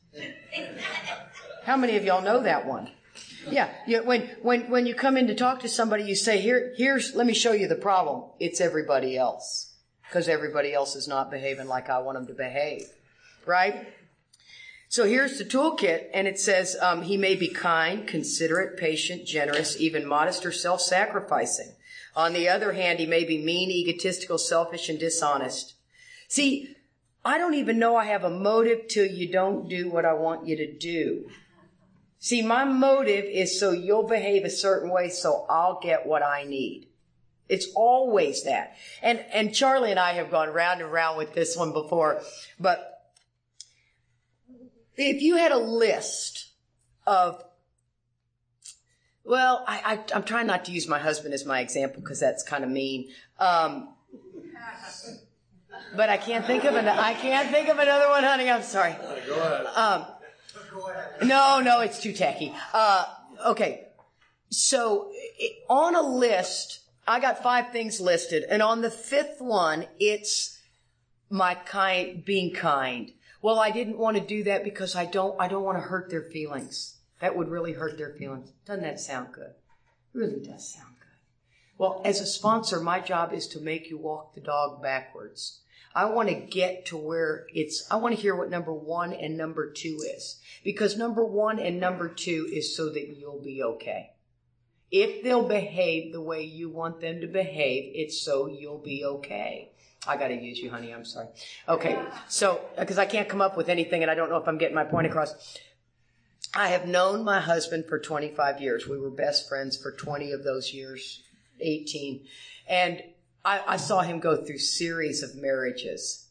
[SPEAKER 4] How many of y'all know that one? Yeah, you, when, when, when you come in to talk to somebody, you say, here, here's, let me show you the problem. It's everybody else. Because everybody else is not behaving like I want them to behave. Right? So here's the toolkit, and it says, um, he may be kind, considerate, patient, generous, even modest or self-sacrificing. On the other hand, he may be mean, egotistical, selfish, and dishonest. See, I don't even know I have a motive till you don't do what I want you to do. See, my motive is so you'll behave a certain way so I'll get what I need. It's always that. And, and Charlie and I have gone round and round with this one before, but if you had a list of, well, I, I, I'm trying not to use my husband as my example because that's kind of mean. Um, but I can't think of an, I can't think of another one, honey. I'm sorry.
[SPEAKER 3] Go ahead.
[SPEAKER 4] Um, no, no, it's too tacky. Uh, okay. So it, on a list, I got five things listed, and on the fifth one, it's my kind, being kind. Well, I didn't want to do that because I don't, I don't want to hurt their feelings. That would really hurt their feelings. Doesn't that sound good? It really does sound good. Well, as a sponsor, my job is to make you walk the dog backwards. I want to get to where it's, I want to hear what number one and number two is. Because number one and number two is so that you'll be okay. If they'll behave the way you want them to behave, it's so you'll be okay. I got to use you, honey. I'm sorry. Okay. So, because I can't come up with anything and I don't know if I'm getting my point across. I have known my husband for twenty-five years. We were best friends for twenty of those years, eighteen. And I, I saw him go through series of marriages.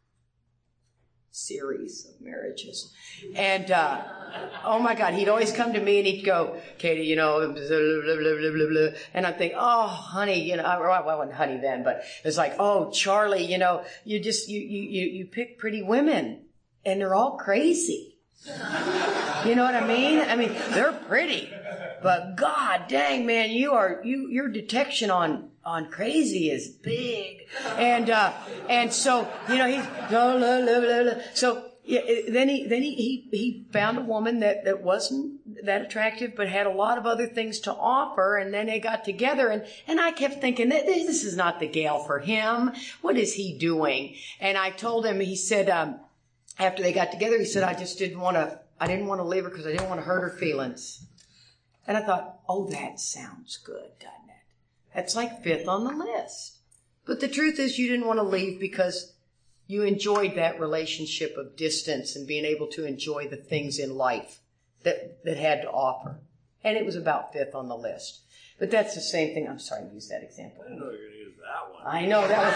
[SPEAKER 4] Series of marriages. And, uh, oh my God, he'd always come to me and he'd go, Katie, you know, blah, blah, blah, blah, blah, blah. And I'd think, oh, honey, you know, I, well, I wasn't honey then, but it's like, oh, Charlie, you know, you just, you, you, you, you pick pretty women and they're all crazy. You know what I mean? I mean, they're pretty, but God dang, man, you are, you, your detection on, on crazy is big. And, uh, and so, you know, he's, blah, blah, blah, blah, blah. So, yeah, then he, then he, he, he found a woman that, that wasn't that attractive, but had a lot of other things to offer. And then they got together and, and I kept thinking that this is not the gal for him. What is he doing? And I told him, he said, um, after they got together, he said, I just didn't want to, I didn't want to leave her because I didn't want to hurt her feelings. And I thought, oh, that sounds good, doesn't it? That's like fifth on the list. But the truth is you didn't want to leave because you enjoyed that relationship of distance and being able to enjoy the things in life that, that had to offer. And it was about fifth on the list. But that's the same thing. I'm sorry to use that example.
[SPEAKER 3] I didn't know you were going to use that one.
[SPEAKER 4] I know, that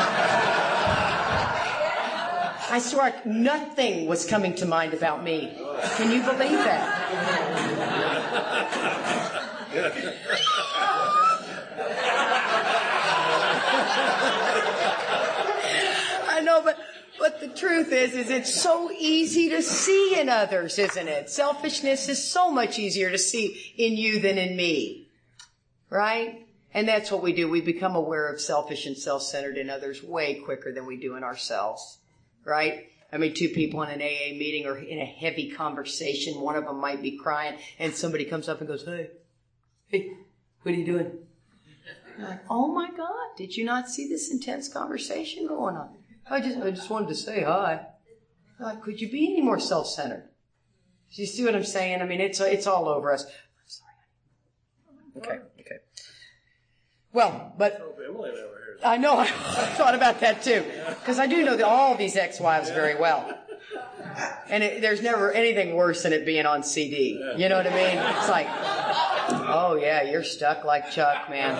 [SPEAKER 4] was... I swear, nothing was coming to mind about me. Can you believe that? I know, but but the truth is, is it's so easy to see in others, isn't it? Selfishness is so much easier to see in you than in me, right? And that's what we do. We become aware of selfish and self-centered in others way quicker than we do in ourselves, right? I mean, two people in an A A meeting or in a heavy conversation, one of them might be crying, and somebody comes up and goes, hey, hey, what are you doing? You're like, oh my God, did you not see this intense conversation going on? I just, I just wanted to say hi. I'm like, could you be any more self-centered? Do you see what I'm saying? I mean, it's it's all over us. I'm sorry. Okay, okay. Well, but I know I thought about that too, because I do know that all these ex-wives very well. And it, there's never anything worse than it being on C D. You know what I mean? It's like, oh yeah, you're stuck like Chuck, man.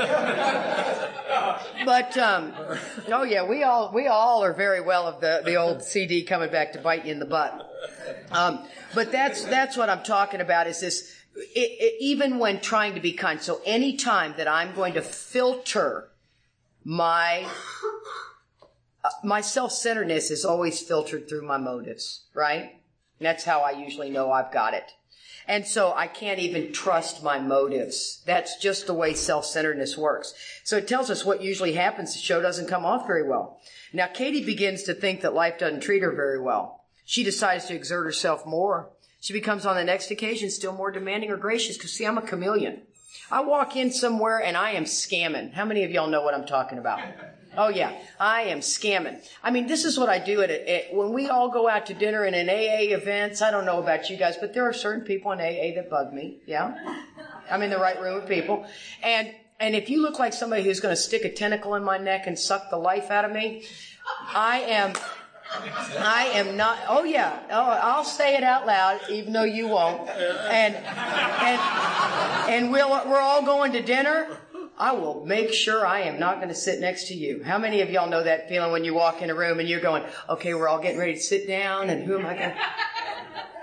[SPEAKER 4] But um, oh yeah, we all we all are very well of the, the old C D coming back to bite you in the butt. Um, but that's that's what I'm talking about. Is this it, it, even when trying to be kind? So any time that I'm going to filter my uh, my self-centeredness is always filtered through my motives, right? And that's how I usually know I've got it. And so I can't even trust my motives. That's just the way self-centeredness works. So it tells us what usually happens. The show doesn't come off very well. Now, Katie begins to think that life doesn't treat her very well. She decides to exert herself more. She becomes on the next occasion still more demanding or gracious because, see, I'm a chameleon. I walk in somewhere and I am scamming. How many of y'all know what I'm talking about? Oh, yeah, I am scamming. I mean, this is what I do at it. When we all go out to dinner and in A A events, I don't know about you guys, but there are certain people in A A that bug me, yeah? I'm in the right room with people. And and if you look like somebody who's going to stick a tentacle in my neck and suck the life out of me, I am... I am not, oh yeah, oh, I'll say it out loud, even though you won't. And, and, and we'll, we're all going to dinner. I will make sure I am not going to sit next to you. How many of y'all know that feeling when you walk in a room and you're going, okay, we're all getting ready to sit down, and who am I going to...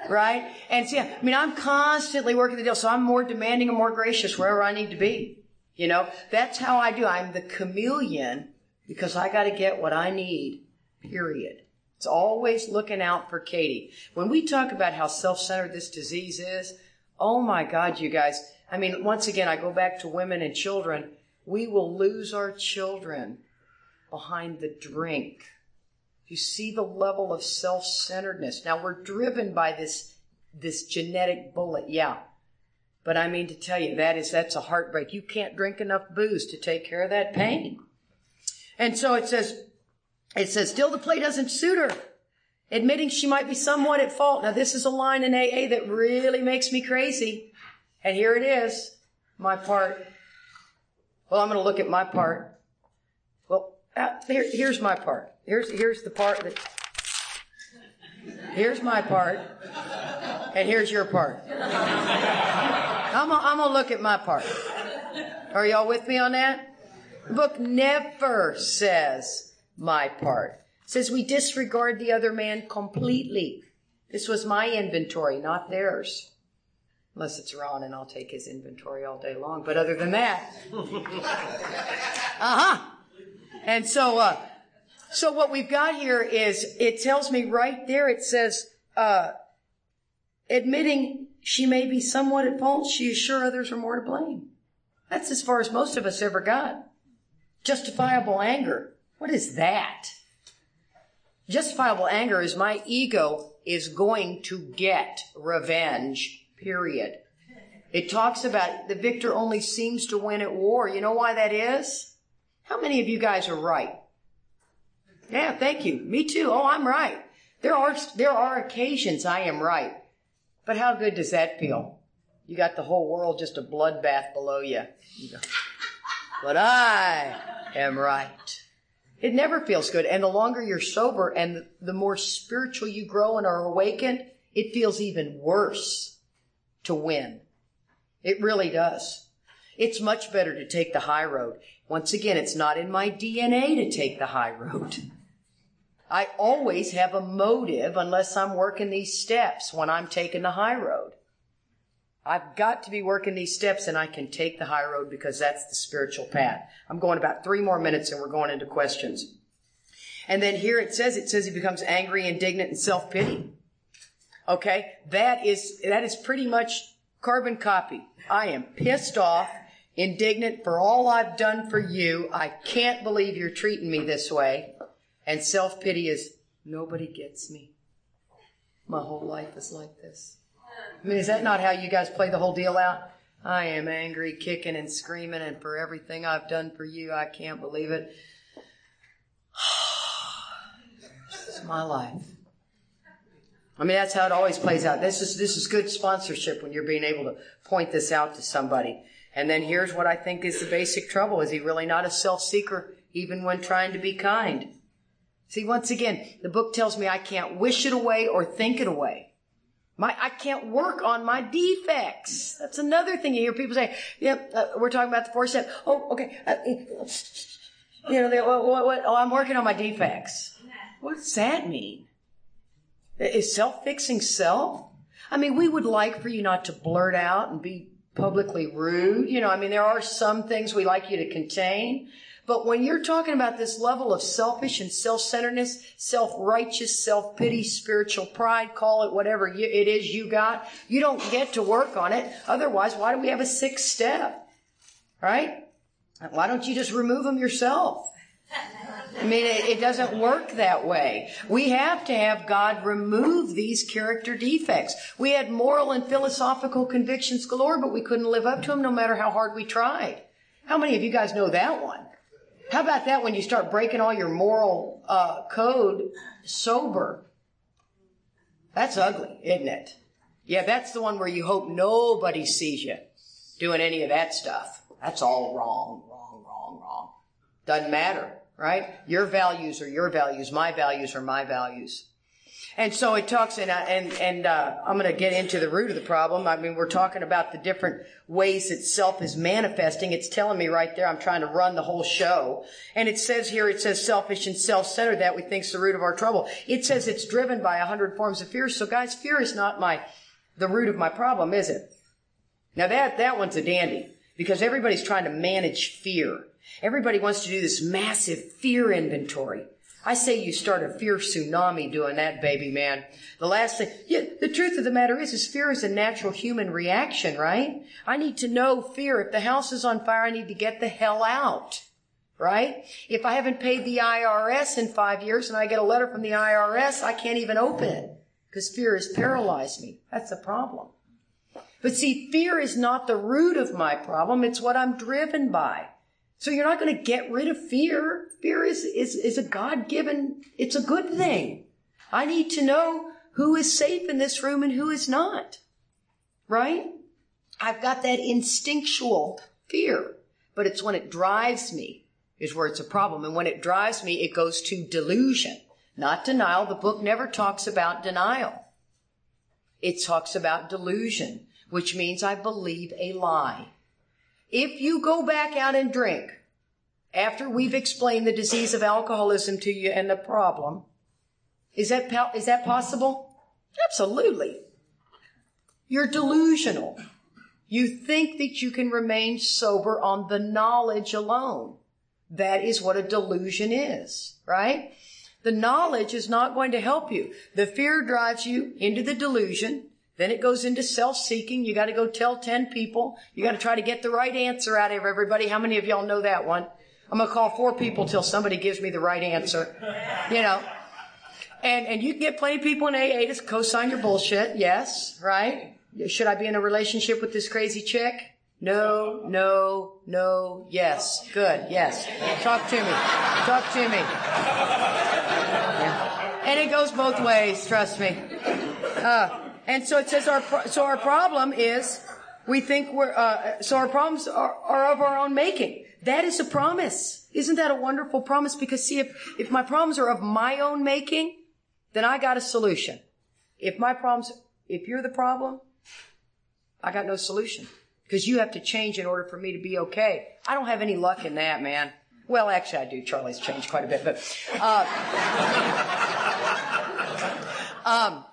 [SPEAKER 4] Right? And see, I mean, I'm constantly working the deal, so I'm more demanding and more gracious wherever I need to be. You know, that's how I do. I'm the chameleon because I got to get what I need, period. It's always looking out for Katie. When we talk about how self-centered this disease is, oh my God, you guys. I mean, once again, I go back to women and children. We will lose our children behind the drink. You see the level of self-centeredness. Now, we're driven by this, this genetic bullet, yeah. But I mean to tell you, that is, that's a heartbreak. You can't drink enough booze to take care of that pain. And so it says, it says, still the play doesn't suit her, admitting she might be somewhat at fault. Now, this is a line in A A that really makes me crazy. And here it is, my part. Well, I'm going to look at my part. Well, uh, here, here's my part. Here's, here's the part that, here's my part, and here's your part. I'm gonna, I'm gonna look at my part. Are y'all with me on that? The book never says my part. It says we disregard the other man completely. This was my inventory, not theirs. Unless it's Ron, and I'll take his inventory all day long. But other than that, uh-huh. And so, uh, so what we've got here is, it tells me right there, it says, uh, admitting she may be somewhat at fault, she is sure others are more to blame. That's as far as most of us ever got. Justifiable anger. What is that? Justifiable anger is my ego is going to get revenge, period. It talks about the victor only seems to win at war. You know why that is? How many of you guys are right? Yeah, thank you. Me too. Oh, I'm right. There are, there are occasions I am right. But how good does that feel? You got the whole world just a bloodbath below you. You go, but I am right. It never feels good. And the longer you're sober and the more spiritual you grow and are awakened, it feels even worse to win. It really does. It's much better to take the high road. Once again, it's not in my D N A to take the high road. I always have a motive unless I'm working these steps when I'm taking the high road. I've got to be working these steps and I can take the high road because that's the spiritual path. I'm going about three more minutes and we're going into questions. And then here it says, it says he becomes angry, indignant, and self-pity. Okay? That is, that is pretty much carbon copy. I am pissed off, indignant for all I've done for you. I can't believe you're treating me this way. And self-pity is, nobody gets me. My whole life is like this. I mean, is that not how you guys play the whole deal out? I am angry, kicking and screaming, and for everything I've done for you, I can't believe it. This is my life. I mean, that's how it always plays out. This is, this is good sponsorship when you're being able to point this out to somebody. And then here's what I think is the basic trouble. Is he really not a self-seeker even when trying to be kind? See, once again, the book tells me I can't wish it away or think it away. My, I can't work on my defects. That's another thing you hear people say. Yeah, uh, we're talking about the four steps. Oh, okay. Uh, you know, they, what, what, what, oh, I'm working on my defects. What does that mean? Is self-fixing self? I mean, we would like for you not to blurt out and be publicly rude. You know, I mean, there are some things we like you to contain. But when you're talking about this level of selfish and self-centeredness, self-righteous, self-pity, spiritual pride, call it whatever you, it is you got, you don't get to work on it. Otherwise, why do we have a sixth step? Right? Why don't you just remove them yourself? I mean, it, it doesn't work that way. We have to have God remove these character defects. We had moral and philosophical convictions galore, but we couldn't live up to them no matter how hard we tried. How many of you guys know that one? How about that when you start breaking all your moral uh, code sober? That's ugly, isn't it? Yeah, that's the one where you hope nobody sees you doing any of that stuff. That's all wrong, wrong, wrong, wrong. Doesn't matter, right? Your values are your values. My values are my values. And so it talks, and, and, and uh, I'm going to get into the root of the problem. I mean, we're talking about the different ways that self is manifesting. It's telling me right there, I'm trying to run the whole show. And it says here, it says selfish and self-centered. That we think's the root of our trouble. It says it's driven by a hundred forms of fear. So guys, fear is not my, the root of my problem, is it? Now that, that one's a dandy, because everybody's trying to manage fear. Everybody wants to do this massive fear inventory. I say you start a fear tsunami doing that, baby, man. The last thing, yeah, the truth of the matter is, is fear is a natural human reaction, right? I need to know fear. If the house is on fire, I need to get the hell out, right? If I haven't paid the I R S in five years and I get a letter from the I R S, I can't even open it because fear has paralyzed me. That's a problem. But see, fear is not the root of my problem. It's what I'm driven by. So you're not going to get rid of fear. Fear is, is, is a God-given, it's a good thing. I need to know who is safe in this room and who is not. Right? I've got that instinctual fear. But it's when it drives me is where it's a problem. And when it drives me, it goes to delusion, not denial. The book never talks about denial. It talks about delusion, which means I believe a lie. If you go back out and drink after we've explained the disease of alcoholism to you and the problem, is that, is that possible? Absolutely. You're delusional. You think that you can remain sober on the knowledge alone. That is what a delusion is, right? The knowledge is not going to help you. The fear drives you into the delusion. Then it goes into self-seeking. You got to go tell ten people. You got to try to get the right answer out of everybody. How many of y'all know that one? I'm going to call four people till somebody gives me the right answer. You know. And and you can get plenty of people in A A to co-sign your bullshit. Yes, right? Should I be in a relationship with this crazy chick? No, no, no, yes. Good, yes. Talk to me. Talk to me. Yeah. And it goes both ways, trust me. Uh, And so it says our, so our problem is we think we're, uh, so our problems are, are of our own making. That is a promise. Isn't that a wonderful promise? Because see, if, if my problems are of my own making, then I got a solution. If my problems, if you're the problem, I got no solution. Because you have to change in order for me to be okay. I don't have any luck in that, man. Well, actually I do. Charlie's changed quite a bit, but, uh, um,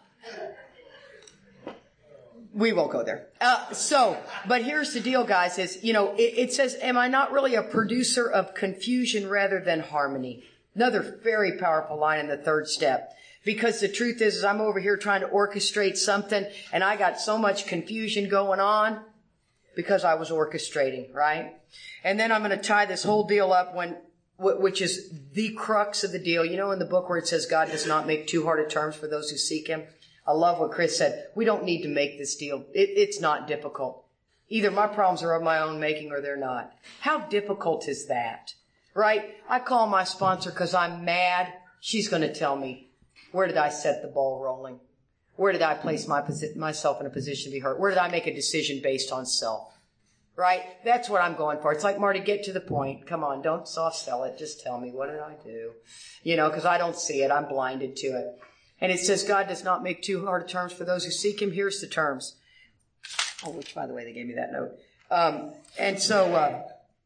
[SPEAKER 4] we won't go there. Uh, so, but here's the deal, guys, is, you know, it, it says, am I not really a producer of confusion rather than harmony? Another very powerful line in the third step. Because the truth is, is I'm over here trying to orchestrate something, and I got so much confusion going on because I was orchestrating, right? And then I'm going to tie this whole deal up when, which is the crux of the deal. You know, in the book where it says God does not make too hard of terms for those who seek him? I love what Chris said. We don't need to make this deal. It, it's not difficult. Either my problems are of my own making or they're not. How difficult is that? Right? I call my sponsor because I'm mad. She's going to tell me, where did I set the ball rolling? Where did I place my posi- myself in a position to be hurt? Where did I make a decision based on self? Right? That's what I'm going for. It's like, Marty, get to the point. Come on, don't soft sell it. Just tell me, what did I do? You know, because I don't see it. I'm blinded to it. And it says God does not make too hard of terms for those who seek him. Here's the terms. Oh, which, by the way, they gave me that note. Um, and so uh,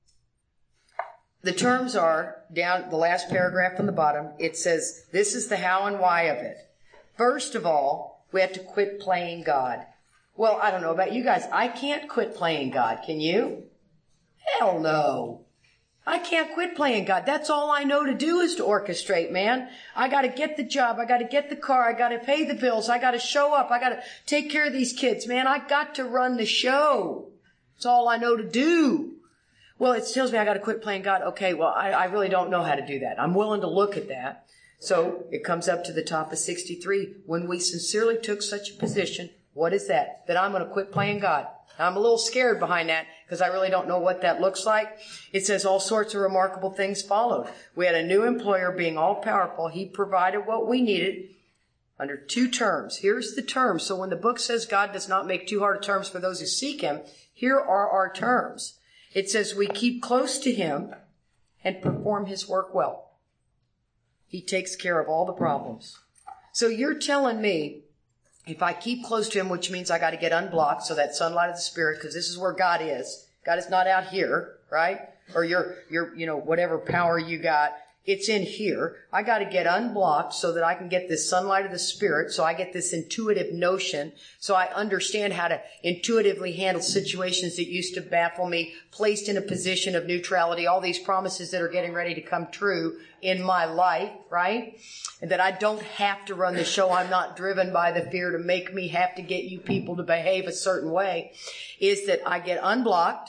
[SPEAKER 4] the terms are down the last paragraph from the bottom. It says, this is the how and why of it. First of all, we have to quit playing God. Well, I don't know about you guys. I can't quit playing God. Can you? Hell no. I can't quit playing God. That's all I know to do is to orchestrate, man. I got to get the job. I got to get the car. I got to pay the bills. I got to show up. I got to take care of these kids, man. I got to run the show. That's all I know to do. Well, it tells me I got to quit playing God. Okay, well, I, I really don't know how to do that. I'm willing to look at that. So it comes up to the top of sixty-three. When we sincerely took such a position, what is that? That I'm going to quit playing God. Now, I'm a little scared behind that because I really don't know what that looks like. It says all sorts of remarkable things followed. We had a new employer being all powerful. He provided what we needed under two terms. Here's the terms. So when the book says God does not make too hard of terms for those who seek him, here are our terms. It says we keep close to him and perform his work well. He takes care of all the problems. So you're telling me if I keep close to him, which means I got to get unblocked, so that sunlight of the Spirit, because this is where God is. God is not out here, right? Or your, your, you know, whatever power you got. It's in here. I got to get unblocked so that I can get this sunlight of the Spirit, so I get this intuitive notion, so I understand how to intuitively handle situations that used to baffle me, placed in a position of neutrality, all these promises that are getting ready to come true in my life, right? And that I don't have to run the show. I'm not driven by the fear to make me have to get you people to behave a certain way. Is that I get unblocked.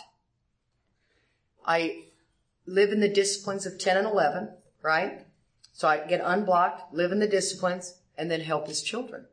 [SPEAKER 4] I live in the disciplines of ten and eleven. Right? So I get unblocked, live in the disciplines, and then help his children.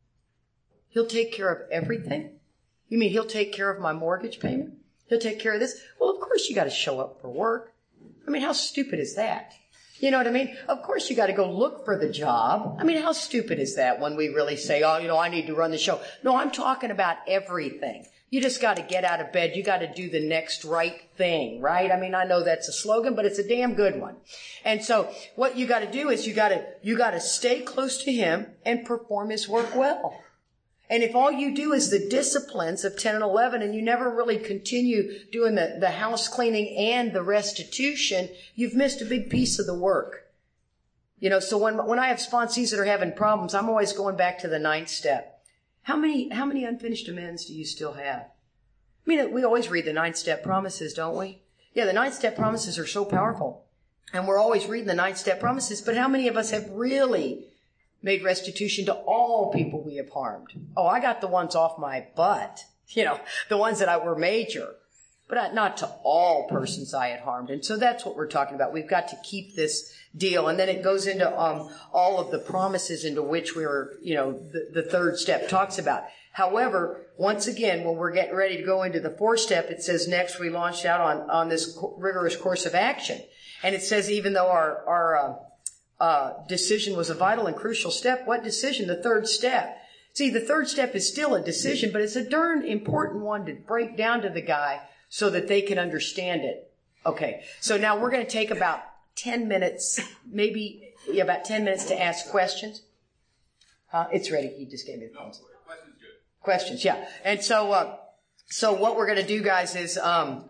[SPEAKER 4] He'll take care of everything. You mean he'll take care of my mortgage payment? He'll take care of this? Well, of course you got to show up for work. I mean, how stupid is that? You know what I mean? Of course you got to go look for the job. I mean, how stupid is that when we really say, oh, you know, I need to run the show? No, I'm talking about everything. You just got to get out of bed. You got to do the next right thing, right? I mean, I know that's a slogan, but it's a damn good one. And so what you got to do is you got to, you got to stay close to him and perform his work well. And if all you do is the disciplines of ten and eleven and you never really continue doing the, the house cleaning and the restitution, you've missed a big piece of the work. You know, so when, when I have sponsees that are having problems, I'm always going back to the ninth step. How many, how many unfinished amends do you still have? I mean, we always read the ninth step promises, don't we? Yeah, the ninth step promises are so powerful. And we're always reading the ninth step promises, but how many of us have really made restitution to all people we have harmed? Oh, I got the ones off my butt, you know, the ones that I were major, but not to all persons I had harmed. And so that's what we're talking about. We've got to keep this deal. And then it goes into um all of the promises into which we were, you know, the, the third step talks about. However, once again, when we're getting ready to go into the fourth step, it says next we launched out on, on this co- rigorous course of action. And it says even though our, our uh, uh decision was a vital and crucial step, what decision? The third step. See, the third step is still a decision, but it's a darn important one to break down to the guy so that they can understand it. Okay, so now we're going to take about ten minutes, maybe yeah, about ten minutes to ask questions. Uh, it's ready. He just gave me the phone. No, questions good. Questions, yeah. And so, uh, so what we're going to do, guys, is um,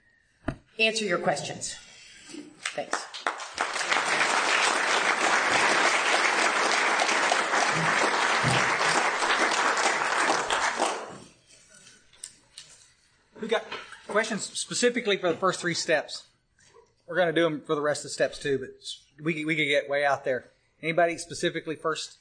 [SPEAKER 4] answer your questions. Thanks.
[SPEAKER 2] We got questions specifically for the first three steps. We're going to do them for the rest of the steps too, but we we could get way out there. Anybody specifically first?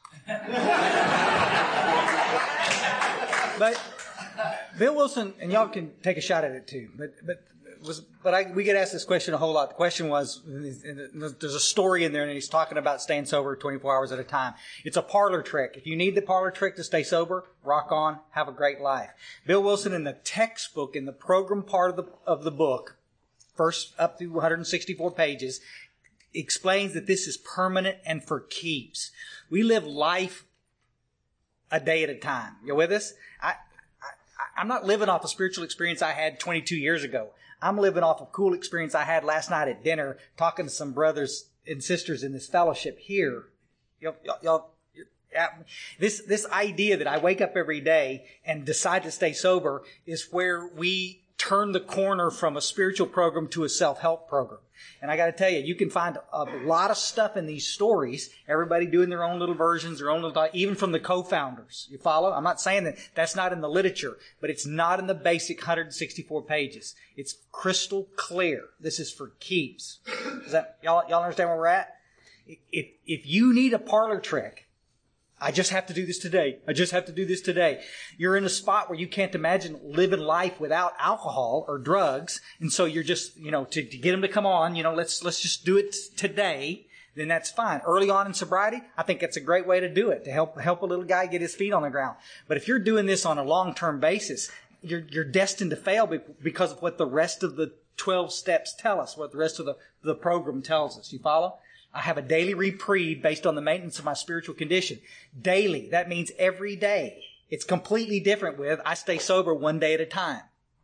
[SPEAKER 2] But Bill Wilson, and y'all can take a shot at it too. But but was but I we get asked this question a whole lot. The question was, there's a story in there, and he's talking about staying sober twenty-four hours at a time. It's a parlor trick. If you need the parlor trick to stay sober, rock on, have a great life. Bill Wilson, in the textbook, in the program part of the of the book, first up through one hundred sixty-four pages, explains that this is permanent and for keeps. We live life a day at a time. You with us? I, I, I'm not living off a spiritual experience I had twenty-two years ago. I'm living off a cool experience I had last night at dinner, talking to some brothers and sisters in this fellowship here. Y'all, y'all, y'all this, this idea that I wake up every day and decide to stay sober is where we turn the corner from a spiritual program to a self-help program. And I got to tell you, you can find a lot of stuff in these stories, everybody doing their own little versions, their own little, even from the co-founders. You follow? I'm not saying that that's not in the literature, but it's not in the basic one hundred sixty-four pages. It's crystal clear. This is for keeps. Does that, y'all, y'all understand where we're at? If, if you need a parlor trick, I just have to do this today. I just have to do this today. You're in a spot where you can't imagine living life without alcohol or drugs. And so you're just, you know, to, to get them to come on, you know, let's, let's just do it today. Then that's fine. Early on in sobriety, I think that's a great way to do it, to help, help a little guy get his feet on the ground. But if you're doing this on a long-term basis, you're, you're destined to fail because of what the rest of the twelve steps tell us, what the rest of the, the program tells us. You follow? I have a daily reprieve based on the maintenance of my spiritual condition. Daily. That means every day. It's completely different with I stay sober one day at a time.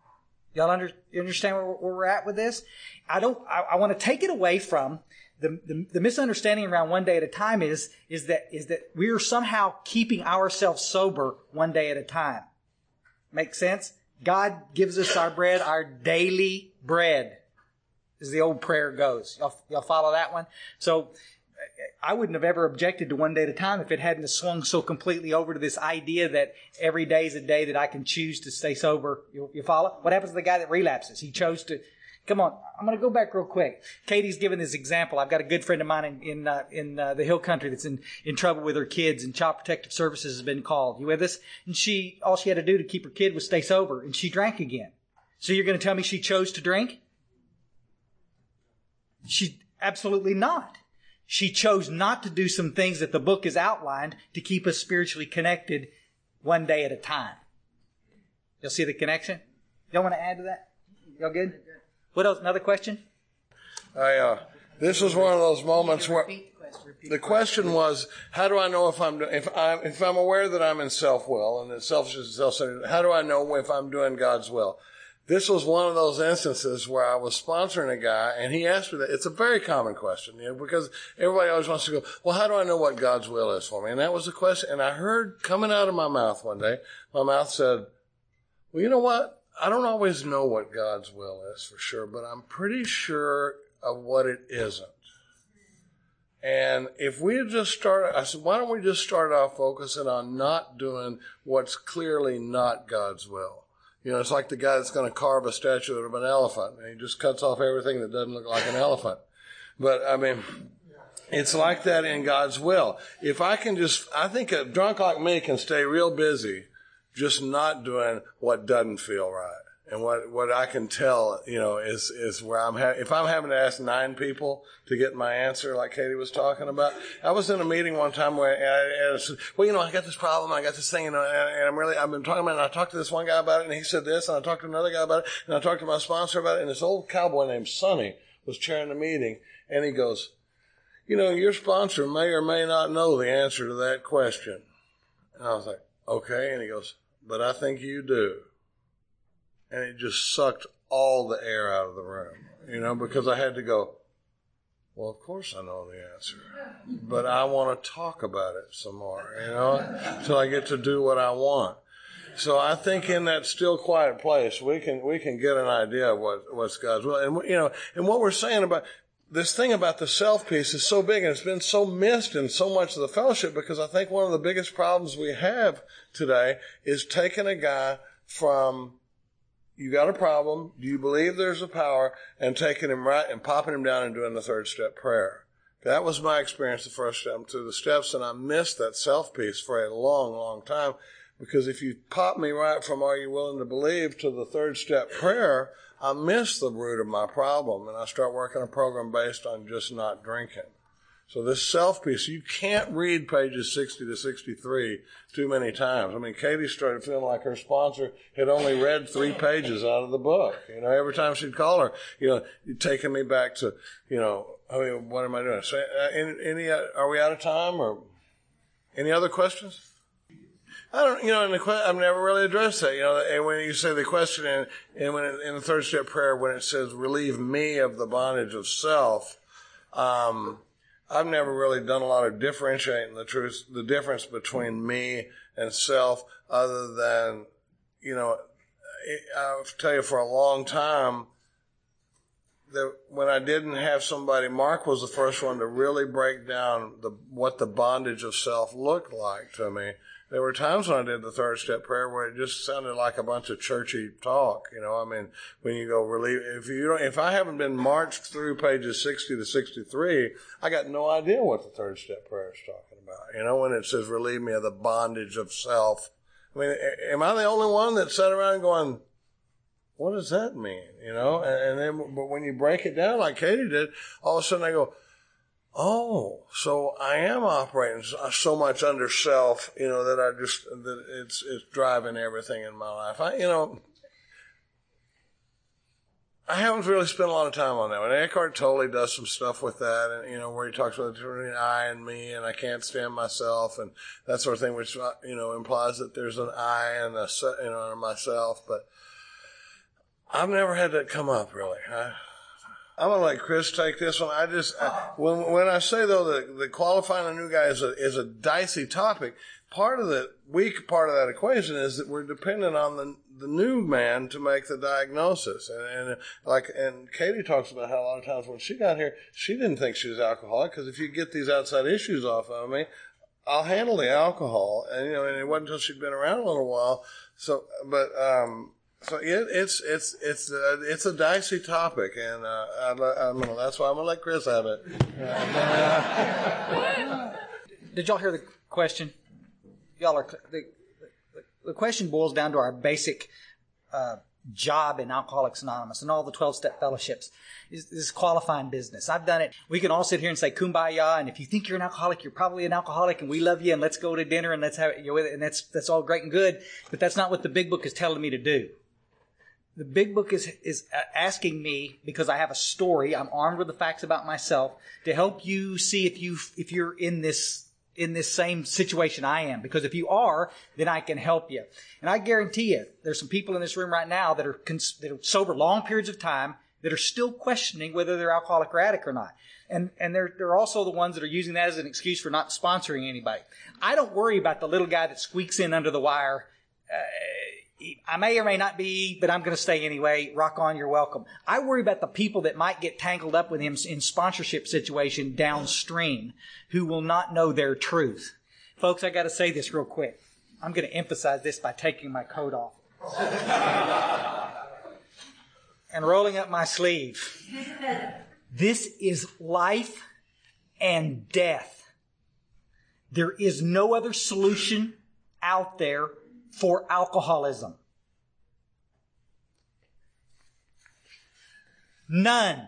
[SPEAKER 2] Y'all under, understand where, where we're at with this? I don't, I, I want to take it away from the, the, the misunderstanding around one day at a time is, is that, is that we are somehow keeping ourselves sober one day at a time. Make sense? God gives us our bread, our daily bread, as the old prayer goes. Y'all, y'all follow that one? So, I wouldn't have ever objected to one day at a time if it hadn't swung so completely over to this idea that every day is a day that I can choose to stay sober. You, you follow? What happens to the guy that relapses? He chose to. Come on, I'm going to go back real quick. Katie's given this example. I've got a good friend of mine in in, uh, in uh, the Hill Country that's in, in trouble with her kids, and Child Protective Services has been called. You with us? And she, all she had to do to keep her kid was stay sober, and she drank again. So you're going to tell me she chose to drink? She absolutely not. She chose not to do some things that the book has outlined to keep us spiritually connected one day at a time. You'll see the connection? Y'all want to add to that? Y'all good? What else? Another question?
[SPEAKER 3] I, uh, this was one of those moments where the question was, how do I know if I'm, if I'm, if I'm aware that I'm in self-will and that selfish is self-centered, how do I know if I'm doing God's will? This was one of those instances where I was sponsoring a guy, and he asked me that. It's a very common question, you know, because everybody always wants to go, well, how do I know what God's will is for me? And that was the question. And I heard coming out of my mouth one day, my mouth said, well, you know what? I don't always know what God's will is for sure, but I'm pretty sure of what it isn't. And if we just start, I said, why don't we just start off focusing on not doing what's clearly not God's will? You know, it's like the guy that's going to carve a statue of an elephant, and he just cuts off everything that doesn't look like an elephant. But, I mean, it's like that in God's will. If I can just, I think a drunk like me can stay real busy just not doing what doesn't feel right. And what, what I can tell, you know, is, is where I'm ha- if I'm having to ask nine people to get my answer, like Katie was talking about. I was in a meeting one time where I, I said, well, you know, I got this problem, I got this thing, you know, and, and I'm really, I've been talking about it, and I talked to this one guy about it, and he said this, and I talked to another guy about it, and I talked to my sponsor about it, and this old cowboy named Sonny was chairing the meeting, and he goes, you know, your sponsor may or may not know the answer to that question. And I was like, okay, and he goes, but I think you do. And it just sucked all the air out of the room, you know, because I had to go, well, of course I know the answer, but I want to talk about it some more, you know, until I get to do what I want. So I think in that still quiet place, we can, we can get an idea of what, what's God's will. And, you know, and what we're saying about this thing about the self piece is so big, and it's been so missed in so much of the fellowship, because I think one of the biggest problems we have today is taking a guy from, you got a problem, do you believe there's a power, and taking him right and popping him down and doing the third step prayer. That was my experience the first step through the steps, and I missed that self piece for a long, long time, because if you pop me right from are you willing to believe to the third step prayer, I miss the root of my problem, and I start working a program based on just not drinking. So this self piece, you can't read pages sixty to sixty-three too many times. I mean, Katie started feeling like her sponsor had only read three pages out of the book. You know, every time she'd call her, you know, you're taking me back to, you know, I mean, what am I doing? So, uh, any, any uh, are we out of time, or any other questions? I don't, you know, in the que- I've never really addressed that, you know, and when you say the question in, and when it, in the third step prayer, when it says, relieve me of the bondage of self, um, I've never really done a lot of differentiating the truth, the difference between me and self, other than, you know, I'll tell you for a long time that when I didn't have somebody, Mark was the first one to really break down the, what the bondage of self looked like to me. There were times when I did the third step prayer where it just sounded like a bunch of churchy talk. You know, I mean, when you go relieve, if you don't, if I haven't been marched through pages sixty to sixty-three, I got no idea what the third step prayer is talking about. You know, when it says relieve me of the bondage of self. I mean, am I the only one that sat around going, what does that mean? You know, and, and then, but when you break it down like Katie did, all of a sudden I go, oh, so I am operating so much under self, you know, that I just, that it's, it's driving everything in my life. I, you know, I haven't really spent a lot of time on that one. Eckhart Tolle does some stuff with that, and, you know, where he talks about the difference between I and me, and I can't stand myself, and that sort of thing, which, you know, implies that there's an I and a, you know, and myself. But I've never had that come up, really. I, I'm going to let Chris take this one. I just, I, when when I say, though, that the qualifying a new guy is a, is a dicey topic, part of the weak part of that equation is that we're dependent on the the new man to make the diagnosis. And, and like, and Katie talks about how a lot of times when she got here, she didn't think she was alcoholic, because if you get these outside issues off of me, I'll handle the alcohol. And, you know, and it wasn't until she'd been around a little while. So, but, um, So it, it's it's it's uh, it's a dicey topic, and uh, I, I'm gonna, that's why I'm gonna let Chris have it.
[SPEAKER 2] Did y'all hear the question? Y'all are the the, the question boils down to our basic uh, job in Alcoholics Anonymous and all the twelve-step fellowships is, is qualifying business. I've done it. We can all sit here and say kumbaya, and if you think you're an alcoholic, you're probably an alcoholic, and we love you, and let's go to dinner, and let's have it, you know, and that's that's all great and good. But that's not what the Big Book is telling me to do. The Big Book is is asking me, because I have a story, I'm armed with the facts about myself, to help you see if you if you're in this in this same situation I am. Because if you are, then I can help you. And I guarantee you, there's some people in this room right now that are cons- that are sober long periods of time that are still questioning whether they're alcoholic or addict or not. And and they're they're also the ones that are using that as an excuse for not sponsoring anybody. I don't worry about the little guy that squeaks in under the wire. Uh, I may or may not be, but I'm going to stay anyway. Rock on, you're welcome. I worry about the people that might get tangled up with him in sponsorship situation downstream who will not know their truth. Folks, I got to say this real quick. I'm going to emphasize this by taking my coat off and rolling up my sleeve. This is life and death. There is no other solution out there for alcoholism. None.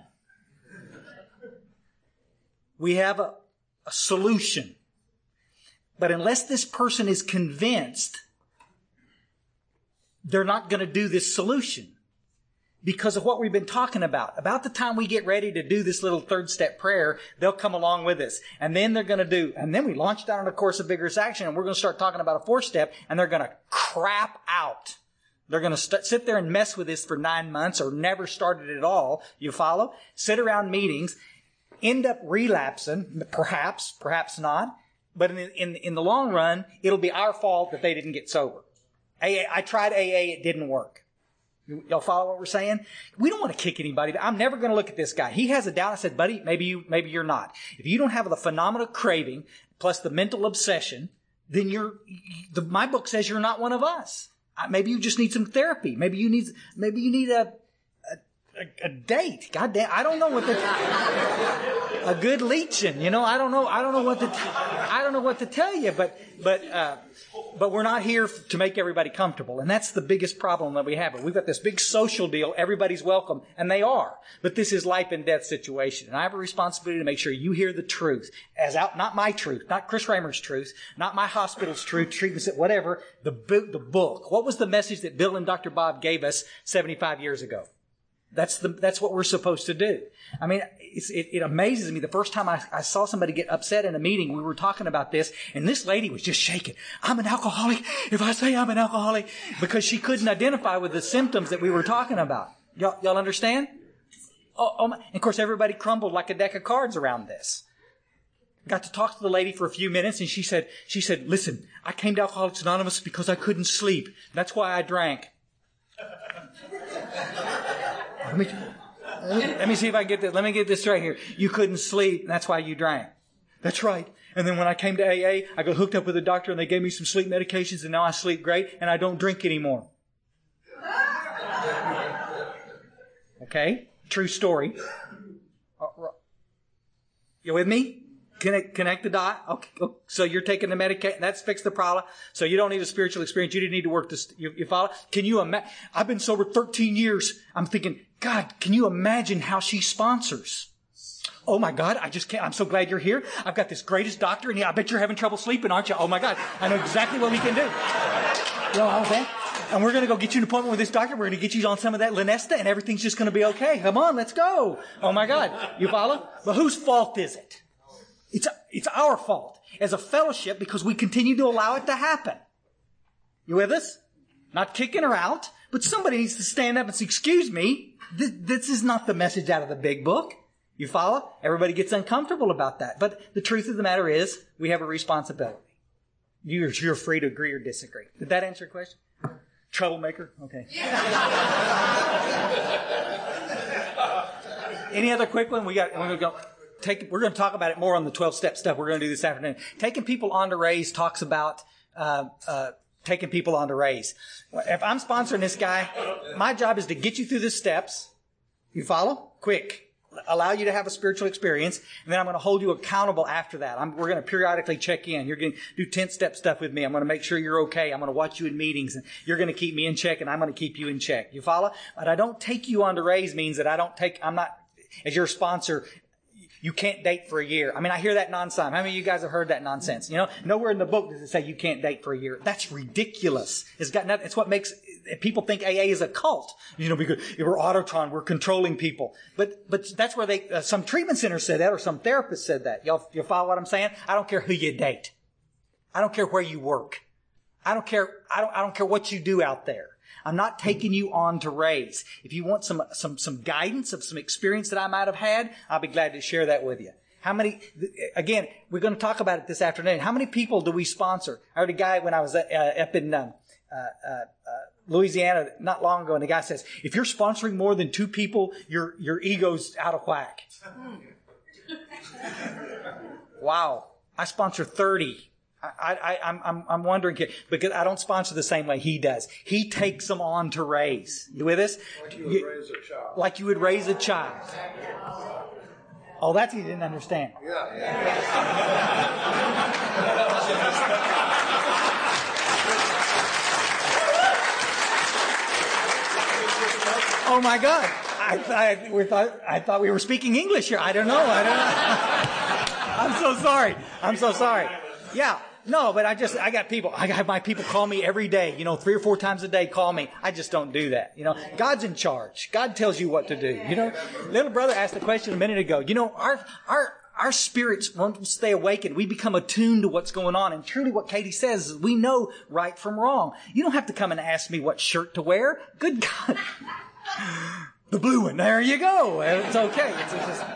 [SPEAKER 2] We have a, a solution. But unless this person is convinced, they're not going to do this solution because of what we've been talking about. About the time we get ready to do this little third step prayer, they'll come along with us. And then they're going to do, and then we launch down on a course of vigorous action, and we're going to start talking about a fourth step, and they're going to crap out. They're going to st- sit there and mess with this for nine months or never started it at all. You follow? Sit around meetings, end up relapsing, perhaps, perhaps not. But in, in, in the long run, it'll be our fault that they didn't get sober. A A, I tried A A, it didn't work. Y'all follow what we're saying? We don't want to kick anybody. I'm never going to look at this guy. He has a doubt. I said, buddy, maybe you, maybe you're not. If you don't have the phenomenal craving plus the mental obsession, then you're, the, my book says you're not one of us. Maybe you just need some therapy. Maybe you need, maybe you need a, a, a date. God damn, I don't know what the, a good leeching, you know, I don't know, I don't know what to, I don't know what to tell you, but, but, uh, But we're not here to make everybody comfortable. And that's the biggest problem that we have. We've got this big social deal. Everybody's welcome. And they are. But this is life and death situation. And I have a responsibility to make sure you hear the truth. As out, not my truth, not Chris Raymer's truth, not my hospital's truth, treatments, whatever. The, the book. What was the message that Bill and Doctor Bob gave us seventy-five years ago? That's the, that's what we're supposed to do. I mean, it's, it, it amazes me. The first time I, I saw somebody get upset in a meeting, we were talking about this, and this lady was just shaking. I'm an alcoholic. If I say I'm an alcoholic, because she couldn't identify with the symptoms that we were talking about. Y'all, y'all understand? Oh, oh my. And of course, everybody crumbled like a deck of cards around this. Got to talk to the lady for a few minutes, and she said, she said, listen, I came to Alcoholics Anonymous because I couldn't sleep. That's why I drank. Let me, let me see if I get this. Let me get this right here. You couldn't sleep, and that's why you drank. That's right. And then when I came to A A, I got hooked up with a doctor, and they gave me some sleep medications, and now I sleep great, and I don't drink anymore. Okay? True story. You with me? Connect, connect the dot. Okay. So you're taking the medication. That's fixed the problem. So you don't need a spiritual experience. You didn't need to work this. You, you follow? Can you imagine? I've been sober thirteen years. I'm thinking, God, can you imagine how she sponsors? Oh my God, I just can't. I'm so glad you're here. I've got this greatest doctor, and yeah, I bet you're having trouble sleeping, aren't you? Oh my God, I know exactly what we can do. You know what I'm saying? And we're going to go get you an appointment with this doctor. We're going to get you on some of that Lunesta, and everything's just going to be okay. Come on, let's go. Oh my God, you follow? But whose fault is it? It's, it's our fault as a fellowship because we continue to allow it to happen. You with us? Not kicking her out, but somebody needs to stand up and say, excuse me, this, this is not the message out of the big book. You follow? Everybody gets uncomfortable about that. But the truth of the matter is, we have a responsibility. You're, you're free to agree or disagree. Did that answer your question? Troublemaker? Okay. Any other quick one? We got, we're going to go. Take, we're going to talk about it more on the twelve-step stuff we're going to do this afternoon. Taking people on to raise talks about uh, uh, taking people on to raise. If I'm sponsoring this guy, my job is to get you through the steps. You follow? Quick. Allow you to have a spiritual experience, and then I'm going to hold you accountable after that. I'm, we're going to periodically check in. You're going to do ten-step stuff with me. I'm going to make sure you're okay. I'm going to watch you in meetings, and you're going to keep me in check, and I'm going to keep you in check. You follow? But I don't take you on to raise means that I don't take, I'm not, as your sponsor, you can't date for a year. I mean, I hear that nonsense. How many of you guys have heard that nonsense? You know, nowhere in the book does it say you can't date for a year. That's ridiculous. It's got nothing, it's what makes people think A A is a cult. You know, because we're autotron, we're controlling people. But, but that's where they, uh, some treatment centers said that, or some therapist said that. Y'all, you follow what I'm saying? I don't care who you date. I don't care where you work. I don't care, I don't, I don't care what you do out there. I'm not taking you on to raise. If you want some, some, some guidance of some experience that I might have had, I'll be glad to share that with you. How many, again, we're going to talk about it this afternoon. How many people do we sponsor? I heard a guy when I was uh, up in, um, uh, uh, uh, Louisiana not long ago, and the guy says, if you're sponsoring more than two people, your, your ego's out of whack. Wow. I sponsor thirty. I, I, I'm, I'm, I'm wondering, because I don't sponsor the same way he does. He takes them on to raise. You with us?
[SPEAKER 3] Like you would you, raise a child.
[SPEAKER 2] Like you would raise a child. Oh, that's he didn't understand.
[SPEAKER 3] Yeah.
[SPEAKER 2] Oh my God! I, I, we thought I thought we were speaking English here. I don't know. I don't know. I'm so sorry. I'm so sorry. Yeah. No, but I just, I got people, I got my people call me every day, you know, three or four times a day call me. I just don't do that. You know, God's in charge. God tells you what to do. You know, little brother asked the question a minute ago. You know, our, our, our spirits won't stay awakened. We become attuned to what's going on. And truly what Katie says is we know right from wrong. You don't have to come and ask me what shirt to wear. Good God. The blue one. There you go. It's okay. It's, it's just,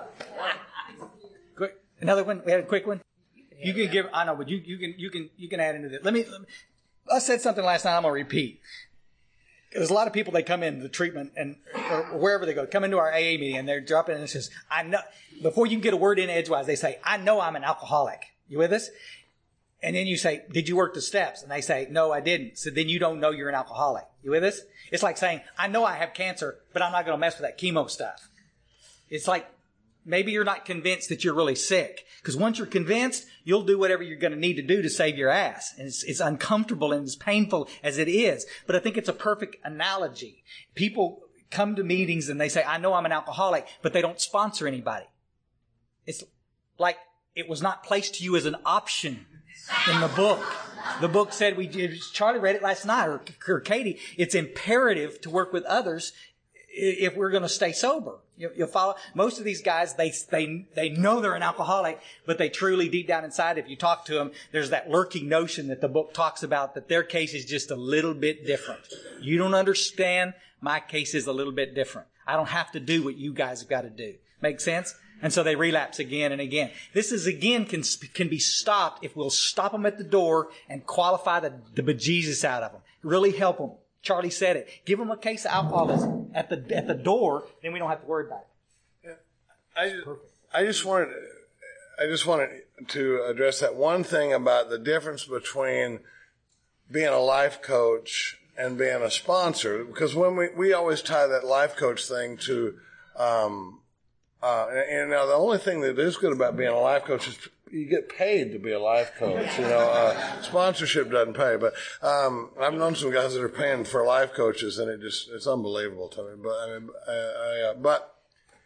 [SPEAKER 2] quick. Another one. We had a quick one. You can give, I know, but you, you can, you can, you can add into this. Let me, let me, I said something last night, I'm going to repeat. There's a lot of people, they come into the treatment and, or wherever they go, come into our A A meeting and they're dropping in and says, I know, before you can get a word in edgewise, they say, I know I'm an alcoholic. You with us? And then you say, did you work the steps? And they say, no, I didn't. So then you don't know you're an alcoholic. You with us? It's like saying, I know I have cancer, but I'm not going to mess with that chemo stuff. It's like, maybe you're not convinced that you're really sick. Because once you're convinced, you'll do whatever you're going to need to do to save your ass. And it's, it's uncomfortable and as painful as it is. But I think it's a perfect analogy. People come to meetings and they say, I know I'm an alcoholic, but they don't sponsor anybody. It's like it was not placed to you as an option in the book. The book said, we Charlie read it last night, or, or Katie, it's imperative to work with others if we're going to stay sober. You, you'll follow. Most of these guys, they, they, they know they're an alcoholic, but they truly deep down inside, if you talk to them, there's that lurking notion that the book talks about that their case is just a little bit different. You don't understand. My case is a little bit different. I don't have to do what you guys have got to do. Make sense? And so they relapse again and again. This is again can, can be stopped if we'll stop them at the door and qualify the, the bejesus out of them. Really help them. Charlie said it. Give them a case of alcoholism at the at the door, then we don't have to worry about it.
[SPEAKER 3] Yeah. I just, I just wanted I just wanted to address that one thing about the difference between being a life coach and being a sponsor, because when we we always tie that life coach thing to um uh and, and now the only thing that is good about being a life coach is you get paid to be a life coach. You know, uh, sponsorship doesn't pay, but um, I've known some guys that are paying for life coaches, and it just it's unbelievable to me. But I mean, I, I, uh, but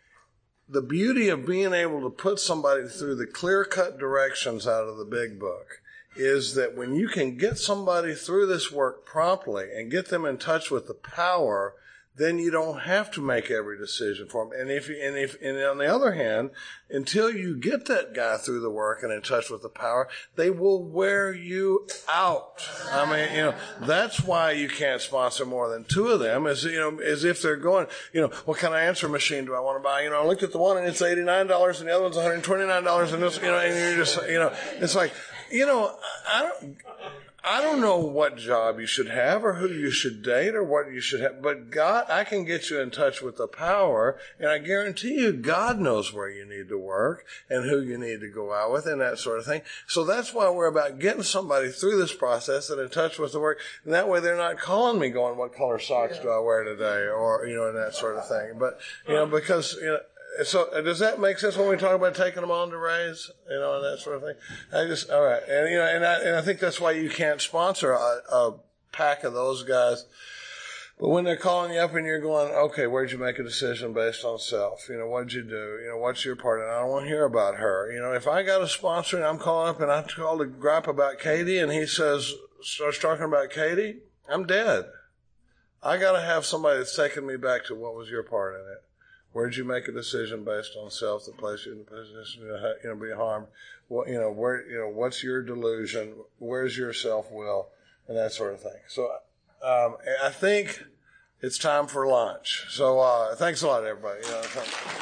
[SPEAKER 3] the beauty of being able to put somebody through the clear-cut directions out of the big book is that when you can get somebody through this work promptly and get them in touch with the power then you don't have to make every decision for them. And if you, and if, and on the other hand, until you get that guy through the work and in touch with the power, they will wear you out. I mean, you know, that's why you can't sponsor more than two of them, is, you know, as if they're going, you know, what kind of answer machine do I want to buy? You know, I looked at the one and it's eighty-nine dollars and the other one's one hundred twenty-nine dollars and this, you know, and you're just, you know, it's like, you know, I don't, I don't know what job you should have or who you should date or what you should have, but God, I can get you in touch with the power, and I guarantee you God knows where you need to work and who you need to go out with and that sort of thing. So that's why we're about getting somebody through this process and in touch with the work, and that way they're not calling me going, what color socks do I wear today, or, you know, and that sort of thing. But, you know, because, you know, so does that make sense when we talk about taking them on to raise, you know, and that sort of thing? I just, all right. And, you know, and I, and I think that's why you can't sponsor a, a pack of those guys. But when they're calling you up and you're going, okay, where'd you make a decision based on self? You know, what'd you do? You know, what's your part? And I don't want to hear about her. You know, if I got a sponsor and I'm calling up and I call to gripe about Katie and he says, starts talking about Katie, I'm dead. I got to have somebody that's taking me back to what was your part in it. Where'd you make a decision based on self that placed you in the position to, you know, be harmed? What, you know, where, you know, what's your delusion? Where's your self-will? And that sort of thing. So, um, I think it's time for lunch. So, uh, thanks a lot, everybody. You know,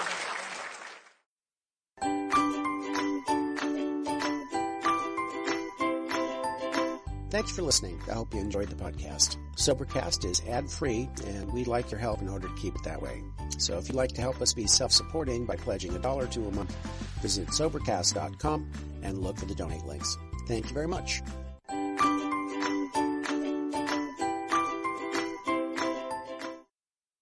[SPEAKER 1] Thanks for listening. I hope you enjoyed the podcast. Sobercast is ad-free, and we'd like your help in order to keep it that way. So if you'd like to help us be self-supporting by pledging a dollar to a month, visit Sobercast dot com and look for the donate links. Thank you very much.